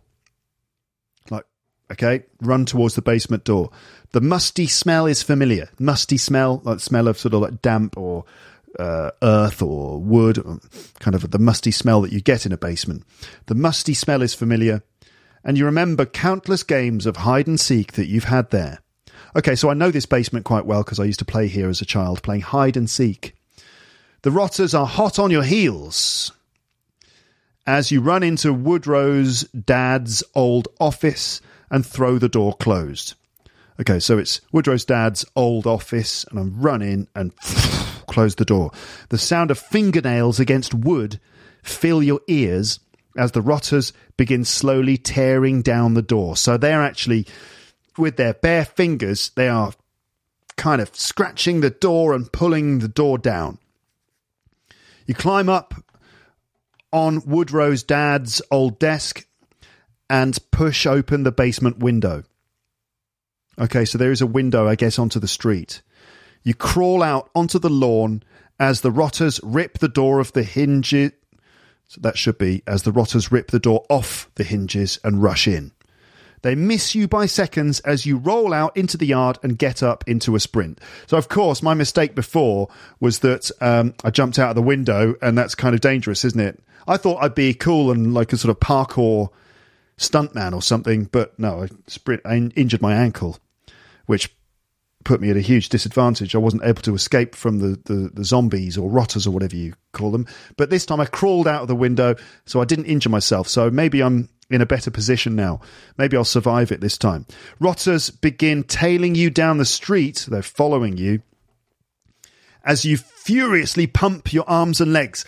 Okay, run towards the basement door. The musty smell is familiar. Musty smell, like the smell of sort of like damp or earth or wood, kind of the musty smell that you get in a basement. The musty smell is familiar, and you remember countless games of hide and seek that you've had there. Okay, so I know this basement quite well because I used to play here as a child, playing hide and seek. The rotters are hot on your heels as you run into Woodrow's dad's old office and throw the door closed. Okay, so it's Woodrow's dad's old office, and I'm running and close the door. The sound of fingernails against wood fill your ears as the rotters begin slowly tearing down the door. So they're actually, with their bare fingers, they are kind of scratching the door and pulling the door down. You climb up on Woodrow's dad's old desk and push open the basement window. Okay, so there is a window, I guess, onto the street. You crawl out onto the lawn as the rotters rip the door of the hinges. So that should be as the rotters rip the door off the hinges and rush in. They miss you by seconds as you roll out into the yard and get up into a sprint. So, of course, my mistake before was that I jumped out of the window, and that's kind of dangerous, isn't it? I thought I'd be cool and like a sort of parkour stuntman or something, but no, I injured my ankle, which put me at a huge disadvantage. I wasn't able to escape from the zombies or rotters or whatever you call them. But this time I crawled out of the window, so I didn't injure myself. So maybe I'm in a better position now. Maybe I'll survive it this time. Rotters begin tailing you down the street. They're following you as you furiously pump your arms and legs.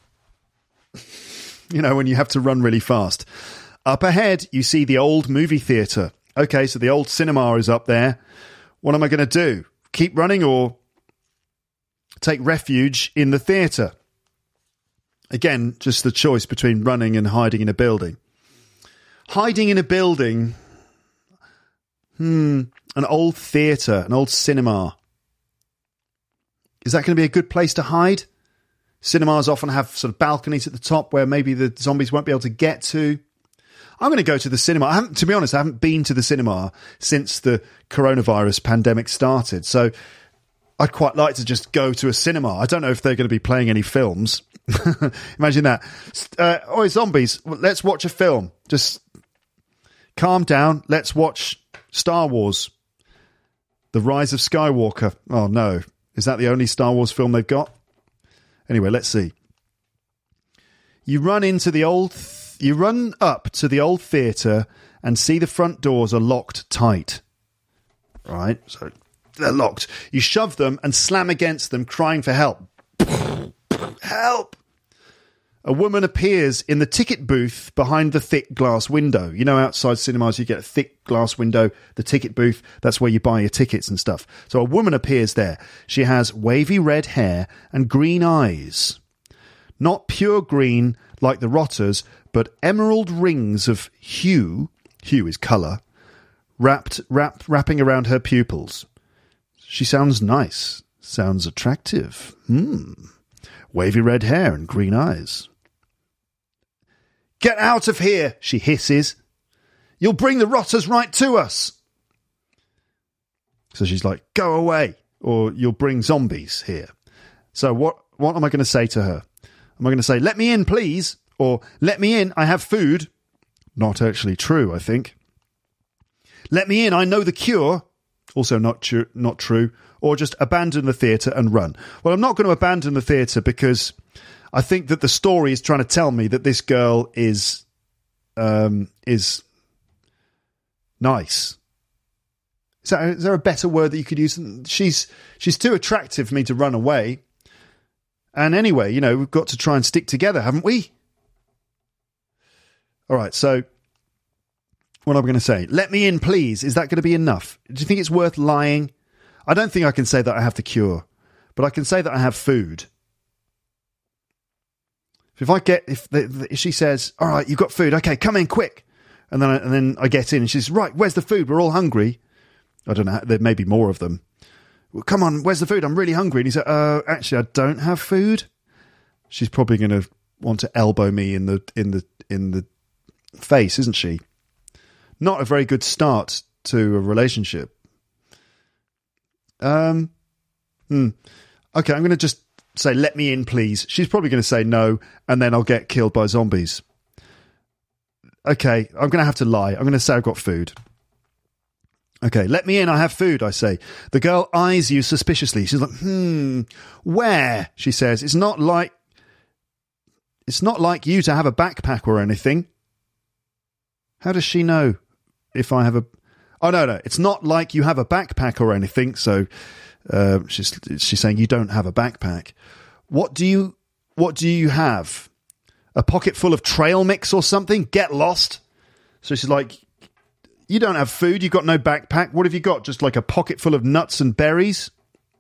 You know, when you have to run really fast. Up ahead, you see the old movie theatre. Okay, so the old cinema is up there. What am I going to do? Keep running or take refuge in the theatre? Again, just the choice between running and hiding in a building. Hiding in a building. An old theatre, an old cinema. Is that going to be a good place to hide? Cinemas often have sort of balconies at the top where maybe the zombies won't be able to get to. I'm going to go to the cinema. To be honest, I haven't been to the cinema since the coronavirus pandemic started. So I'd quite like to just go to a cinema. I don't know if they're going to be playing any films. Imagine that. Oi, zombies, let's watch a film. Just calm down. Let's watch Star Wars. The Rise of Skywalker. Oh, no. Is that the only Star Wars film they've got? Anyway, let's see. You run up to the old theatre and see the front doors are locked tight. Right, so they're locked. You shove them and slam against them, crying for help. Help! A woman appears in the ticket booth behind the thick glass window. You know, outside cinemas, you get a thick glass window, the ticket booth. That's where you buy your tickets and stuff. So a woman appears there. She has wavy red hair and green eyes. Not pure green like the rotters, but emerald rings of hue is colour, wrapping around her pupils. She sounds nice, sounds attractive. Wavy red hair and green eyes. Get out of here, she hisses. You'll bring the rotters right to us. So she's like, go away, or you'll bring zombies here. So what am I going to say to her? Am I going to say, let me in, please? Or, let me in, I have food? Not actually true, I think. Let me in, I know the cure. Also not true. Or just abandon the theatre and run. Well, I'm not going to abandon the theatre because I think that the story is trying to tell me that this girl is nice. Is there a better word that you could use? She's too attractive for me to run away. And anyway, we've got to try and stick together, haven't we? All right, so what am I going to say? Let me in, please. Is that going to be enough? Do you think it's worth lying? I don't think I can say that I have the cure, but I can say that I have food. If she says, all right, you've got food. Okay, come in quick. And then I get in and she says, right, where's the food? We're all hungry. I don't know. There may be more of them. Well, come on, where's the food? I'm really hungry. And he said, actually, I don't have food. She's probably going to want to elbow me in the face, isn't she? Not a very good start to a relationship. Okay, I'm going to just say, let me in, please. She's probably going to say no, and then I'll get killed by zombies. Okay, I'm going to have to lie. I'm going to say I've got food. Okay, let me in, I have food, I say. The girl eyes you suspiciously. She's like, where? She says, it's not like you to have a backpack or anything. How does she know if I have a... Oh, no, it's not like you have a backpack or anything, so she's saying you don't have a backpack. What do you have? A pocket full of trail mix or something? Get lost. So she's like, you don't have food, you've got no backpack. What have you got? Just like a pocket full of nuts and berries?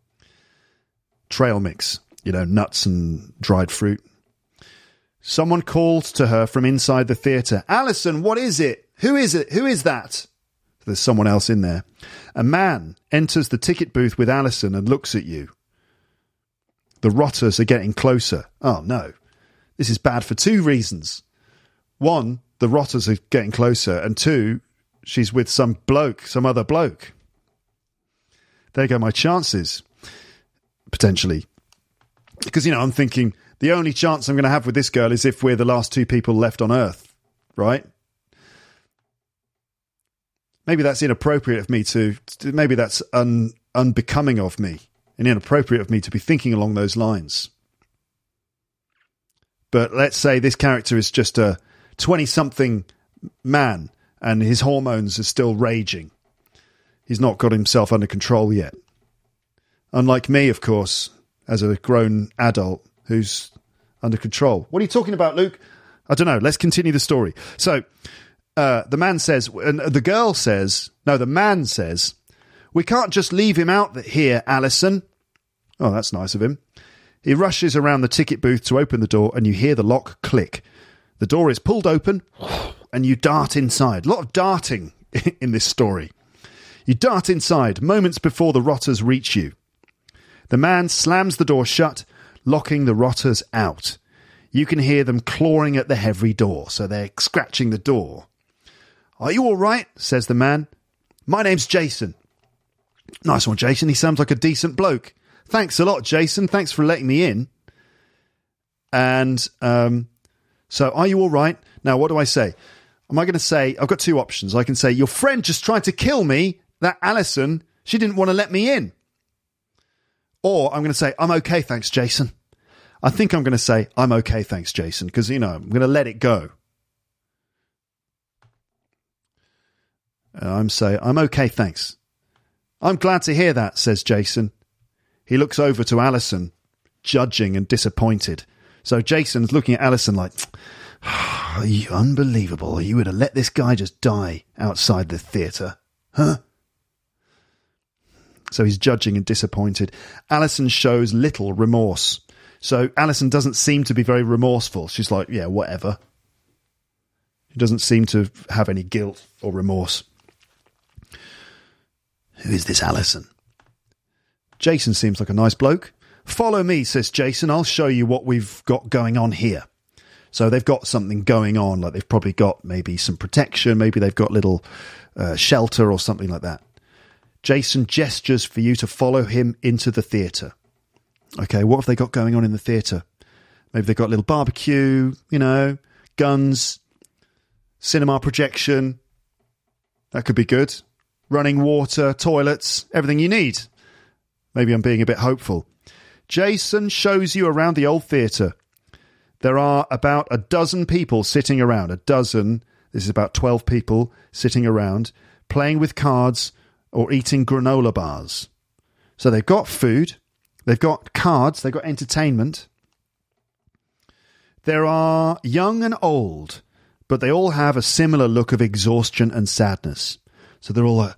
Trail mix, nuts and dried fruit. Someone called to her from inside the theatre. Alison, what is it? Who is it? Who is that? There's someone else in there. A man enters the ticket booth with Alison and looks at you. The rotters are getting closer. Oh, no. This is bad for two reasons. One, the rotters are getting closer. And two, she's with some other bloke. There go my chances. Potentially. Because, I'm thinking the only chance I'm going to have with this girl is if we're the last two people left on Earth. Right? Maybe that's inappropriate of me maybe that's unbecoming of me and inappropriate of me to be thinking along those lines. But let's say this character is just a 20-something man and his hormones are still raging. He's not got himself under control yet. Unlike me, of course, as a grown adult who's under control. What are you talking about, Luke? I don't know. Let's continue the story. So... the man says, and the man says, we can't just leave him out here, Alison. Oh, that's nice of him. He rushes around the ticket booth to open the door and you hear the lock click. The door is pulled open and you dart inside. A lot of darting in this story. You dart inside moments before the rotters reach you. The man slams the door shut, locking the rotters out. You can hear them clawing at the heavy door, so they're scratching the door. Are you all right? Says the man. My name's Jason. Nice one, Jason. He sounds like a decent bloke. Thanks a lot, Jason. Thanks for letting me in. And so are you all right? Now, what do I say? Am I going to say, I've got two options. I can say, your friend just tried to kill me. That Alison, she didn't want to let me in. Or I'm going to say, I'm okay, thanks, Jason. I think I'm going to say, I'm okay, thanks, Jason, because, I'm going to let it go. I'm okay, thanks. I'm glad to hear that, says Jason. He looks over to Alison, judging and disappointed. So Jason's looking at Alison like, unbelievable. You would have let this guy just die outside the theatre. Huh? So he's judging and disappointed. Alison shows little remorse. So Alison doesn't seem to be very remorseful. She's like, yeah, whatever. She doesn't seem to have any guilt or remorse. Who is this Alison? Jason seems like a nice bloke. Follow me, says Jason. I'll show you what we've got going on here. So they've got something going on. Like they've probably got maybe some protection. Maybe they've got little shelter or something like that. Jason gestures for you to follow him into the theatre. Okay, what have they got going on in the theatre? Maybe they've got a little barbecue, guns, cinema projection. That could be good. Running water, toilets, everything you need. Maybe I'm being a bit hopeful. Jason shows you around the old theatre. There are about a dozen people sitting around. This is about 12 people sitting around, playing with cards or eating granola bars. So they've got food, they've got cards, they've got entertainment. There are young and old, but they all have a similar look of exhaustion and sadness. So they're all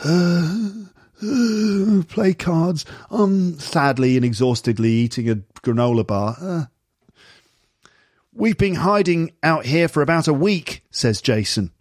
play cards, sadly and exhaustedly eating a granola bar. We've been hiding out here for about a week, says Jason.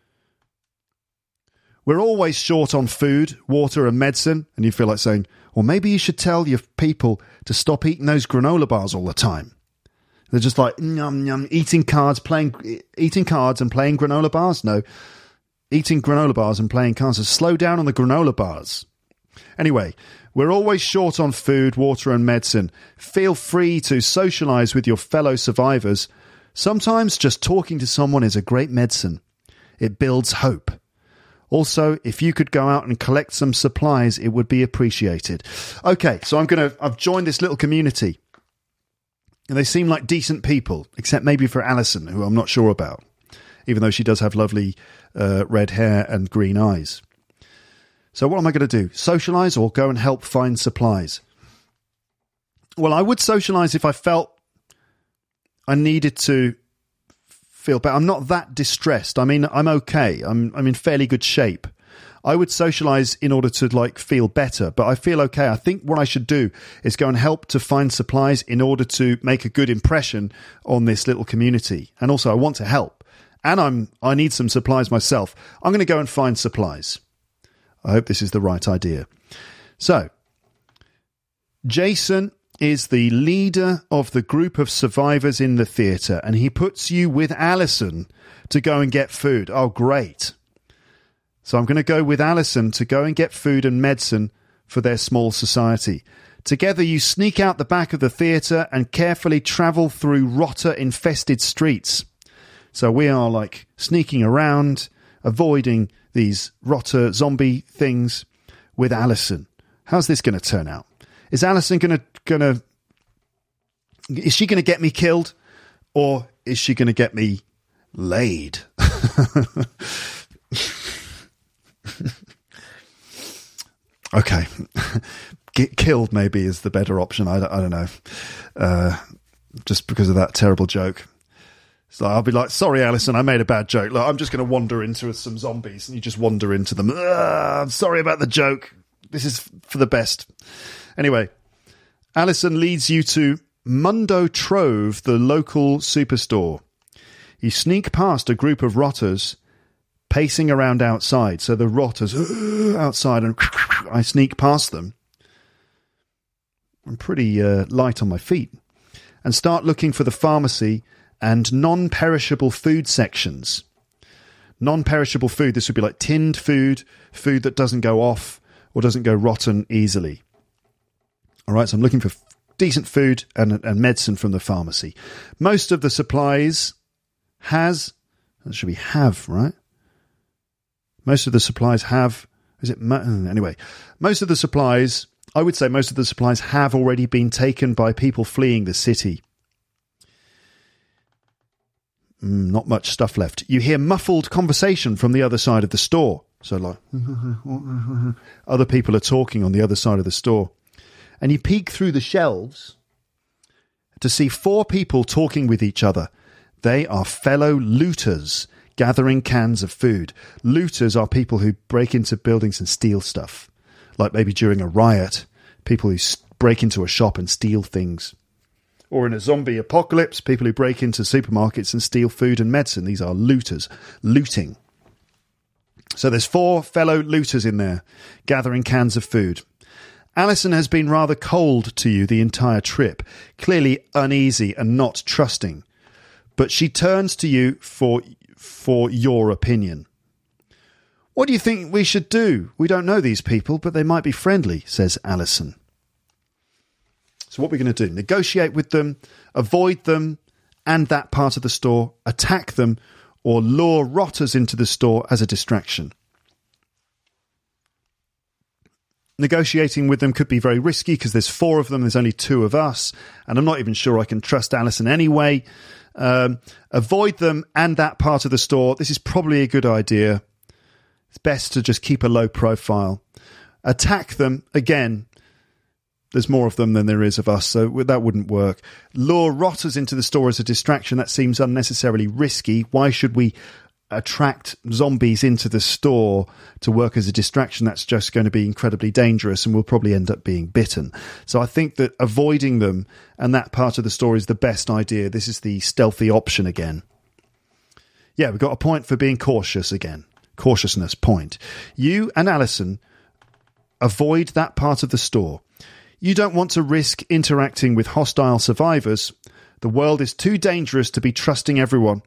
We're always short on food, water and medicine. And you feel like saying, well, maybe you should tell your people to stop eating those granola bars all the time. They're just like, eating cards and playing granola bars? No. Eating granola bars and playing cards. So slow down on the granola bars. Anyway, we're always short on food, water and medicine. Feel free to socialise with your fellow survivors. Sometimes just talking to someone is a great medicine. It builds hope. Also, if you could go out and collect some supplies, it would be appreciated. Okay, so I've joined this little community. And they seem like decent people, except maybe for Alison, who I'm not sure about, even though she does have lovely red hair and green eyes. So what am I going to do? Socialise or go and help find supplies? Well, I would socialise if I felt I needed to feel better. I'm not that distressed. I mean, I'm okay. I'm in fairly good shape. I would socialise in order to feel better, but I feel okay. I think what I should do is go and help to find supplies in order to make a good impression on this little community. And also I want to help. And I need some supplies myself. I'm going to go and find supplies. I hope this is the right idea. So, Jason is the leader of the group of survivors in the theatre, and he puts you with Alison to go and get food. Oh, great. So I'm going to go with Alison to go and get food and medicine for their small society. Together you sneak out the back of the theatre and carefully travel through rotter-infested streets. So we are sneaking around, avoiding these rotter zombie things with Alison. How's this going to turn out? Is Alison is she going to get me killed, or is she going to get me laid? Okay. Get killed maybe is the better option. I don't know. Just because of that terrible joke. So I'll be like, sorry, Alison, I made a bad joke. Look, I'm just going to wander into some zombies, and you just wander into them. I'm sorry about the joke. This is for the best. Anyway, Alison leads you to Mundo Trove, the local superstore. You sneak past a group of rotters pacing around outside. So the rotters outside, and I sneak past them. I'm pretty light on my feet. And start looking for the pharmacy and non-perishable food sections. Non-perishable food, this would be like tinned food, food that doesn't go off or doesn't go rotten easily. All right, so I'm looking for decent food and medicine from the pharmacy. Most of the supplies that should be have, right? Most of the supplies have, anyway, most of the supplies, I would say most of the supplies have already been taken by people fleeing the city. Not much stuff left. You hear muffled conversation from the other side of the store. So other people are talking on the other side of the store. And you peek through the shelves to see 4 people talking with each other. They are fellow looters gathering cans of food. Looters are people who break into buildings and steal stuff. Like maybe during a riot, people who break into a shop and steal things. Or in a zombie apocalypse, people who break into supermarkets and steal food and medicine. These are looters. Looting. So there's 4 fellow looters in there, gathering cans of food. Alison has been rather cold to you the entire trip, clearly uneasy and not trusting. But she turns to you for your opinion. What do you think we should do? We don't know these people, but they might be friendly, says Alison. So what we're going to do, negotiate with them, avoid them and that part of the store, attack them, or lure rotters into the store as a distraction. Negotiating with them could be very risky because there's 4 of them, there's only 2 of us, and I'm not even sure I can trust Alison anyway. Avoid them and that part of the store. This is probably a good idea. It's best to just keep a low profile. Attack them, again, there's more of them than there is of us, so that wouldn't work. Lure rotters into the store as a distraction, that seems unnecessarily risky. Why should we attract zombies into the store to work as a distraction? That's just going to be incredibly dangerous and we'll probably end up being bitten. So I think that avoiding them and that part of the store is the best idea. This is the stealthy option again. Yeah, we've got a point for being cautious again. Cautiousness point. You and Alison avoid that part of the store. You don't want to risk interacting with hostile survivors. The world is too dangerous to be trusting everyone.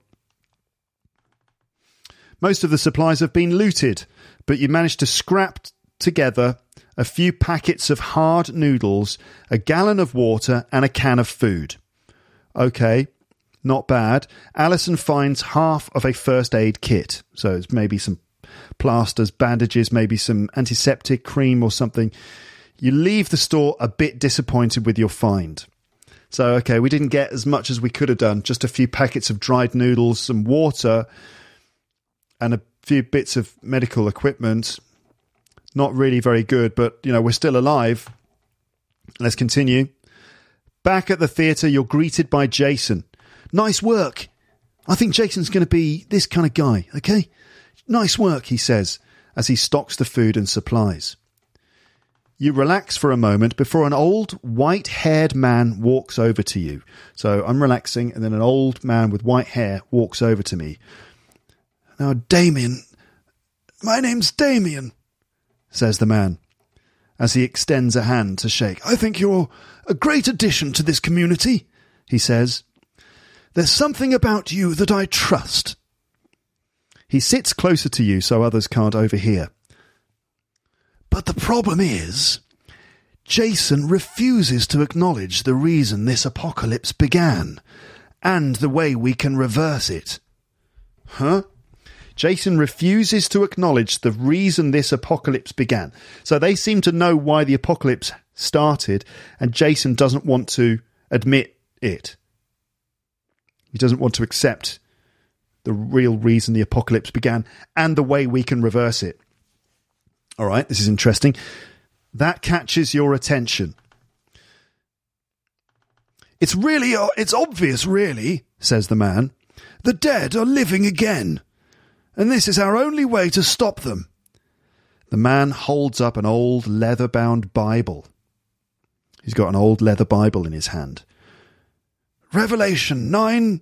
Most of the supplies have been looted, but you managed to scrap together a few packets of hard noodles, a gallon of water, and a can of food. Okay, not bad. Alison finds half of a first aid kit. So it's maybe some plasters, bandages, maybe some antiseptic cream or something. You leave the store a bit disappointed with your find. So, okay, we didn't get as much as we could have done. Just a few packets of dried noodles, some water, and a few bits of medical equipment. Not really very good, but, you know, we're still alive. Let's continue. Back at the theatre, you're greeted by Jason. Nice work. I think Jason's going to be this kind of guy, okay? Nice work, he says, as he stocks the food and supplies. You relax for a moment before an old, white-haired man walks over to you. So I'm relaxing, and then an old man with white hair walks over to me. Now, Damien, my name's Damien, says the man, as he extends a hand to shake. I think you're a great addition to this community, he says. There's something about you that I trust. He sits closer to you so others can't overhear. But the problem is, Jason refuses to acknowledge the reason this apocalypse began, and the way we can reverse it. Huh? Jason refuses to acknowledge the reason this apocalypse began. So they seem to know why the apocalypse started, and Jason doesn't want to admit it. He doesn't want to accept the real reason the apocalypse began and the way we can reverse it. All right, this is interesting. That catches your attention. It's obvious, really, says the man. The dead are living again, and this is our only way to stop them. The man holds up an old leather-bound Bible. He's got an old leather Bible in his hand. Revelation 9,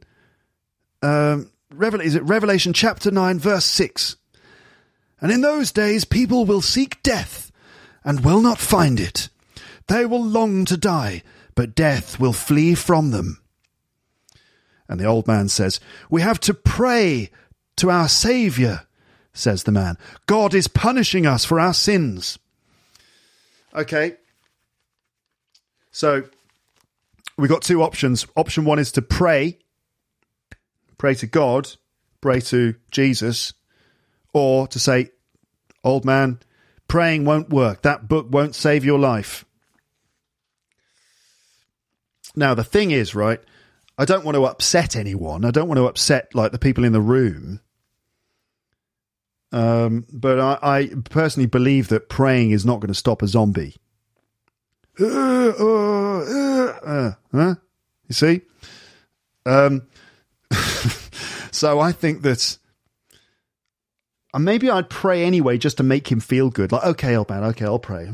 Revelation chapter 9, verse 6. And in those days people will seek death and will not find it. They will long to die, but death will flee from them. And the old man says, we have to pray to our Saviour, says the man. God is punishing us for our sins. Okay. So we've got 2 options. Option 1 is to pray. Pray to God. Pray to Jesus. Or to say, old man, praying won't work. That book won't save your life. Now, the thing is, right, I don't want to upset anyone. I don't want to upset, like, the people in the room. But I personally believe that praying is not going to stop a zombie. You see? So I think that maybe I'd pray anyway just to make him feel good. Like, okay, old man, okay, I'll pray.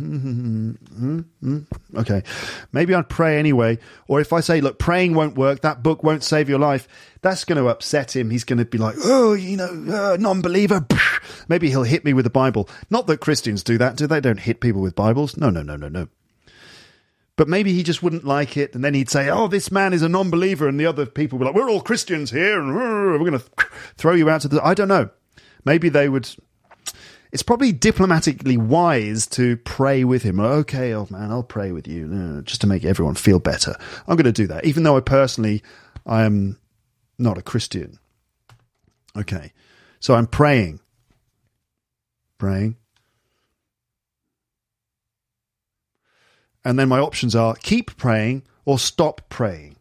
Okay. Maybe I'd pray anyway. Or if I say, look, praying won't work, that book won't save your life, that's going to upset him. He's going to be like, non-believer. Maybe he'll hit me with the Bible. Not that Christians do that, do they? Don't hit people with Bibles. No. But maybe he just wouldn't like it, and then he'd say, oh, this man is a non-believer, and the other people would be like, we're all Christians here, and we're going to throw you out to the... I don't know. Maybe they would... it's probably diplomatically wise to pray with him. Okay, old man, I'll pray with you, just to make everyone feel better. I'm going to do that, even though I am not a Christian. Okay, so I'm praying. And then my options are keep praying or stop praying.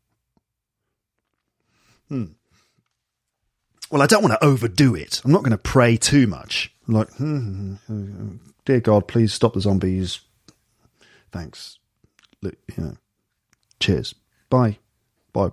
Well, I don't want to overdo it. I'm not going to pray too much. I'm like, dear God, please stop the zombies. Thanks. Cheers. Bye. Bye.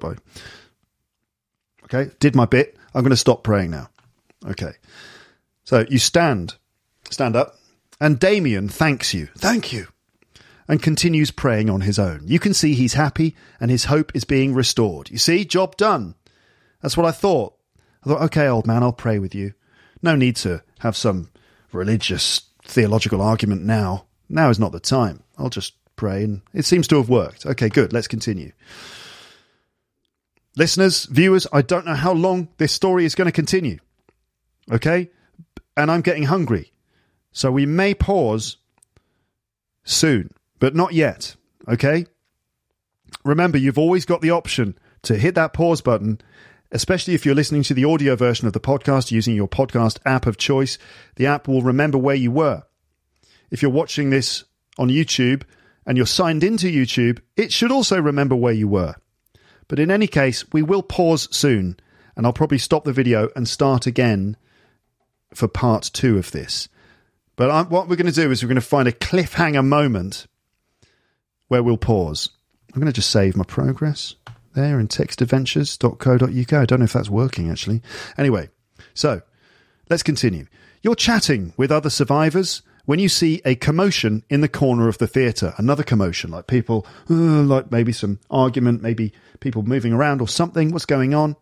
Okay, did my bit. I'm going to stop praying now. Okay. So you stand up, and Damien thanks you. Thank you. And continues praying on his own. You can see he's happy and his hope is being restored. You see, job done. That's what I thought. I thought, okay, old man, I'll pray with you. No need to have some religious, theological argument now. Now is not the time. I'll just pray, and it seems to have worked. Okay, good. Let's continue. Listeners, viewers, I don't know how long this story is going to continue. Okay? And I'm getting hungry. So we may pause soon, but not yet. Okay? Remember, you've always got the option to hit that pause button, especially if you're listening to the audio version of the podcast using your podcast app of choice. The app will remember where you were. If you're watching this on YouTube and you're signed into YouTube, it should also remember where you were. But in any case, we will pause soon, and I'll probably stop the video and start again for part 2 of this. But what we're going to do is we're going to find a cliffhanger moment where we'll pause. I'm going to just save my progress there in textadventures.co.uk. I don't know if that's working, actually. Anyway, so let's continue. You're chatting with other survivors when you see a commotion in the corner of the theatre. Another commotion, like people, like maybe some argument, maybe people moving around or something. What's going on?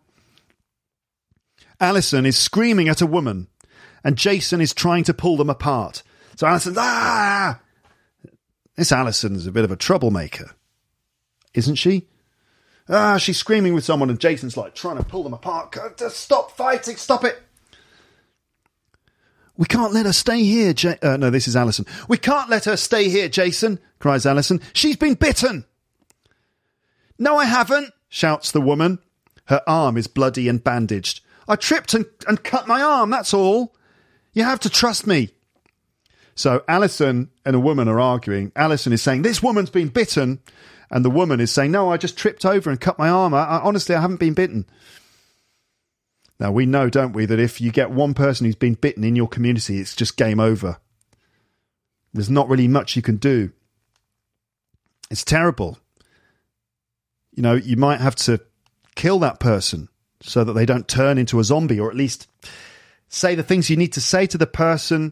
Alison is screaming at a woman, and Jason is trying to pull them apart. So Alison's, This Alison's a bit of a troublemaker, isn't she? She's screaming with someone, and Jason's like trying to pull them apart. Just stop fighting, stop it. We can't let her stay here, no, this is Alison. We can't let her stay here, Jason, cries Alison. She's been bitten. No, I haven't, shouts the woman. Her arm is bloody and bandaged. I tripped and cut my arm, that's all. You have to trust me. So Alison and a woman are arguing. Alison is saying, this woman's been bitten. And the woman is saying, no, I just tripped over and cut my arm. Honestly, I haven't been bitten. Now, we know, don't we, that if you get one person who's been bitten in your community, it's just game over. There's not really much you can do. It's terrible. You know, you might have to kill that person so that they don't turn into a zombie, or at least say the things you need to say to the person,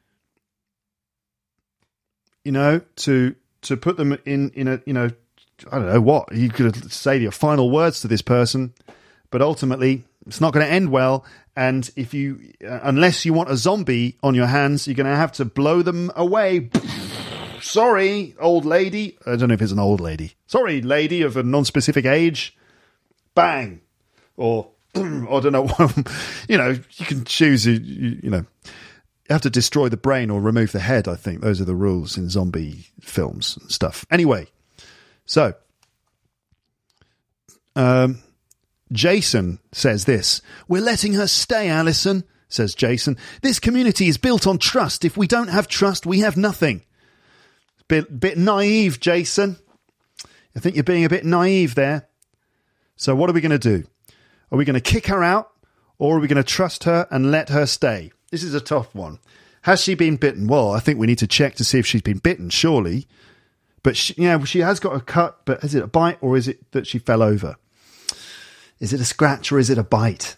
you know, to put them in a, you know, I don't know what. You could say your final words to this person, but ultimately it's not going to end well. And if you, unless you want a zombie on your hands, you're going to have to blow them away. Sorry, old lady. I don't know if it's an old lady. Sorry, lady of a non-specific age. Bang. Or, I don't know. You know, you can choose, you know, you have to destroy the brain or remove the head, I think. Those are the rules in zombie films and stuff. Anyway, so Jason says this. We're letting her stay, Alison, says Jason. This community is built on trust. If we don't have trust, we have nothing. Bit naive, Jason. I think you're being a bit naive there. So what are we going to do? Are we going to kick her out, or are we going to trust her and let her stay? This is a tough one. Has she been bitten? Well, I think we need to check to see if she's been bitten, surely. But she has got a cut, but is it a bite, or is it that she fell over? Is it a scratch, or is it a bite?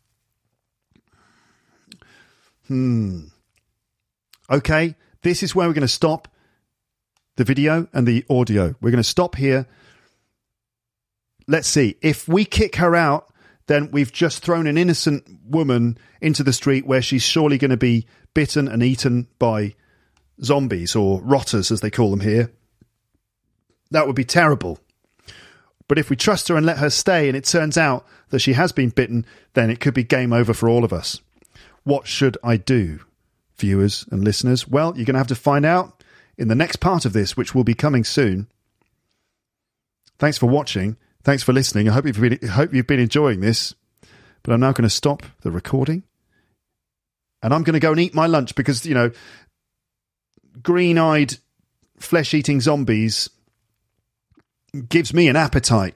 Okay, this is where we're going to stop the video and the audio. We're going to stop here. Let's see. If we kick her out, then we've just thrown an innocent woman into the street where she's surely going to be bitten and eaten by zombies, or rotters as they call them here. That would be terrible. But if we trust her and let her stay and it turns out that she has been bitten, then it could be game over for all of us. What should I do? viewers and listeners? Well, you're going to have to find out in the next part of this, which will be coming soon. Thanks for watching. Thanks for listening. I hope you've been enjoying this. But I'm now going to stop the recording. And I'm going to go and eat my lunch because, you know, green-eyed, flesh-eating zombies gives me an appetite.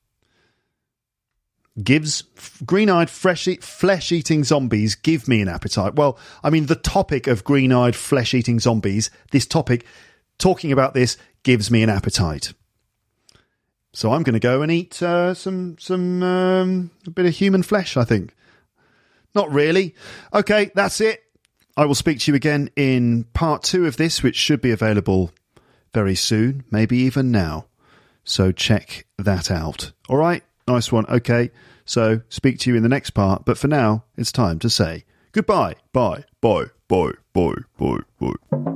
Green-eyed, flesh-eating zombies give me an appetite. Well, I mean, the topic of green-eyed, flesh-eating zombies, this topic, talking about this, gives me an appetite. So I'm going to go and eat a bit of human flesh, I think. Not really. Okay, that's it. I will speak to you again in part 2 of this, which should be available very soon, maybe even now. So check that out. All right? Nice one. Okay, so speak to you in the next part. But for now, it's time to say goodbye. Bye. Bye. Bye. Bye. Bye. Bye.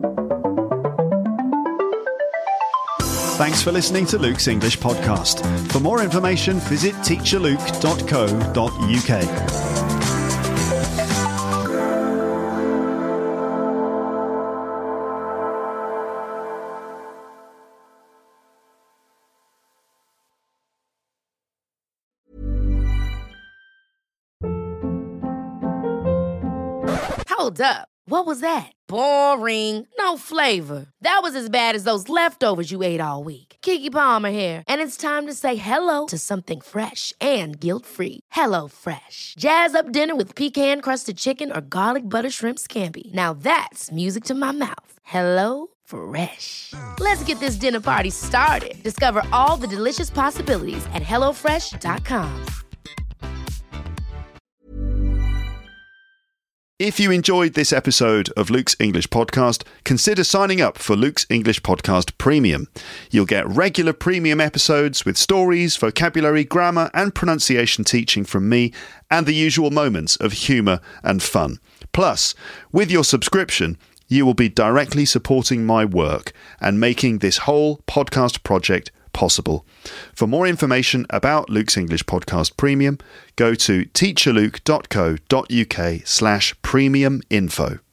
Thanks for listening to Luke's English Podcast. For more information, visit teacherluke.co.uk. Hold up. What was that? Boring. No flavor. That was as bad as those leftovers you ate all week. Keke Palmer here, and it's time to say hello to something fresh and guilt-free. Hello Fresh. Jazz up dinner with pecan-crusted chicken or garlic butter shrimp scampi. Now that's music to my mouth. Hello Fresh. Let's get this dinner party started. Discover all the delicious possibilities at HelloFresh.com. If you enjoyed this episode of Luke's English Podcast, consider signing up for Luke's English Podcast Premium. You'll get regular premium episodes with stories, vocabulary, grammar and pronunciation teaching from me and the usual moments of humour and fun. Plus, with your subscription, you will be directly supporting my work and making this whole podcast project possible. For more information about Luke's English Podcast Premium, go to teacherluke.co.uk/premium info.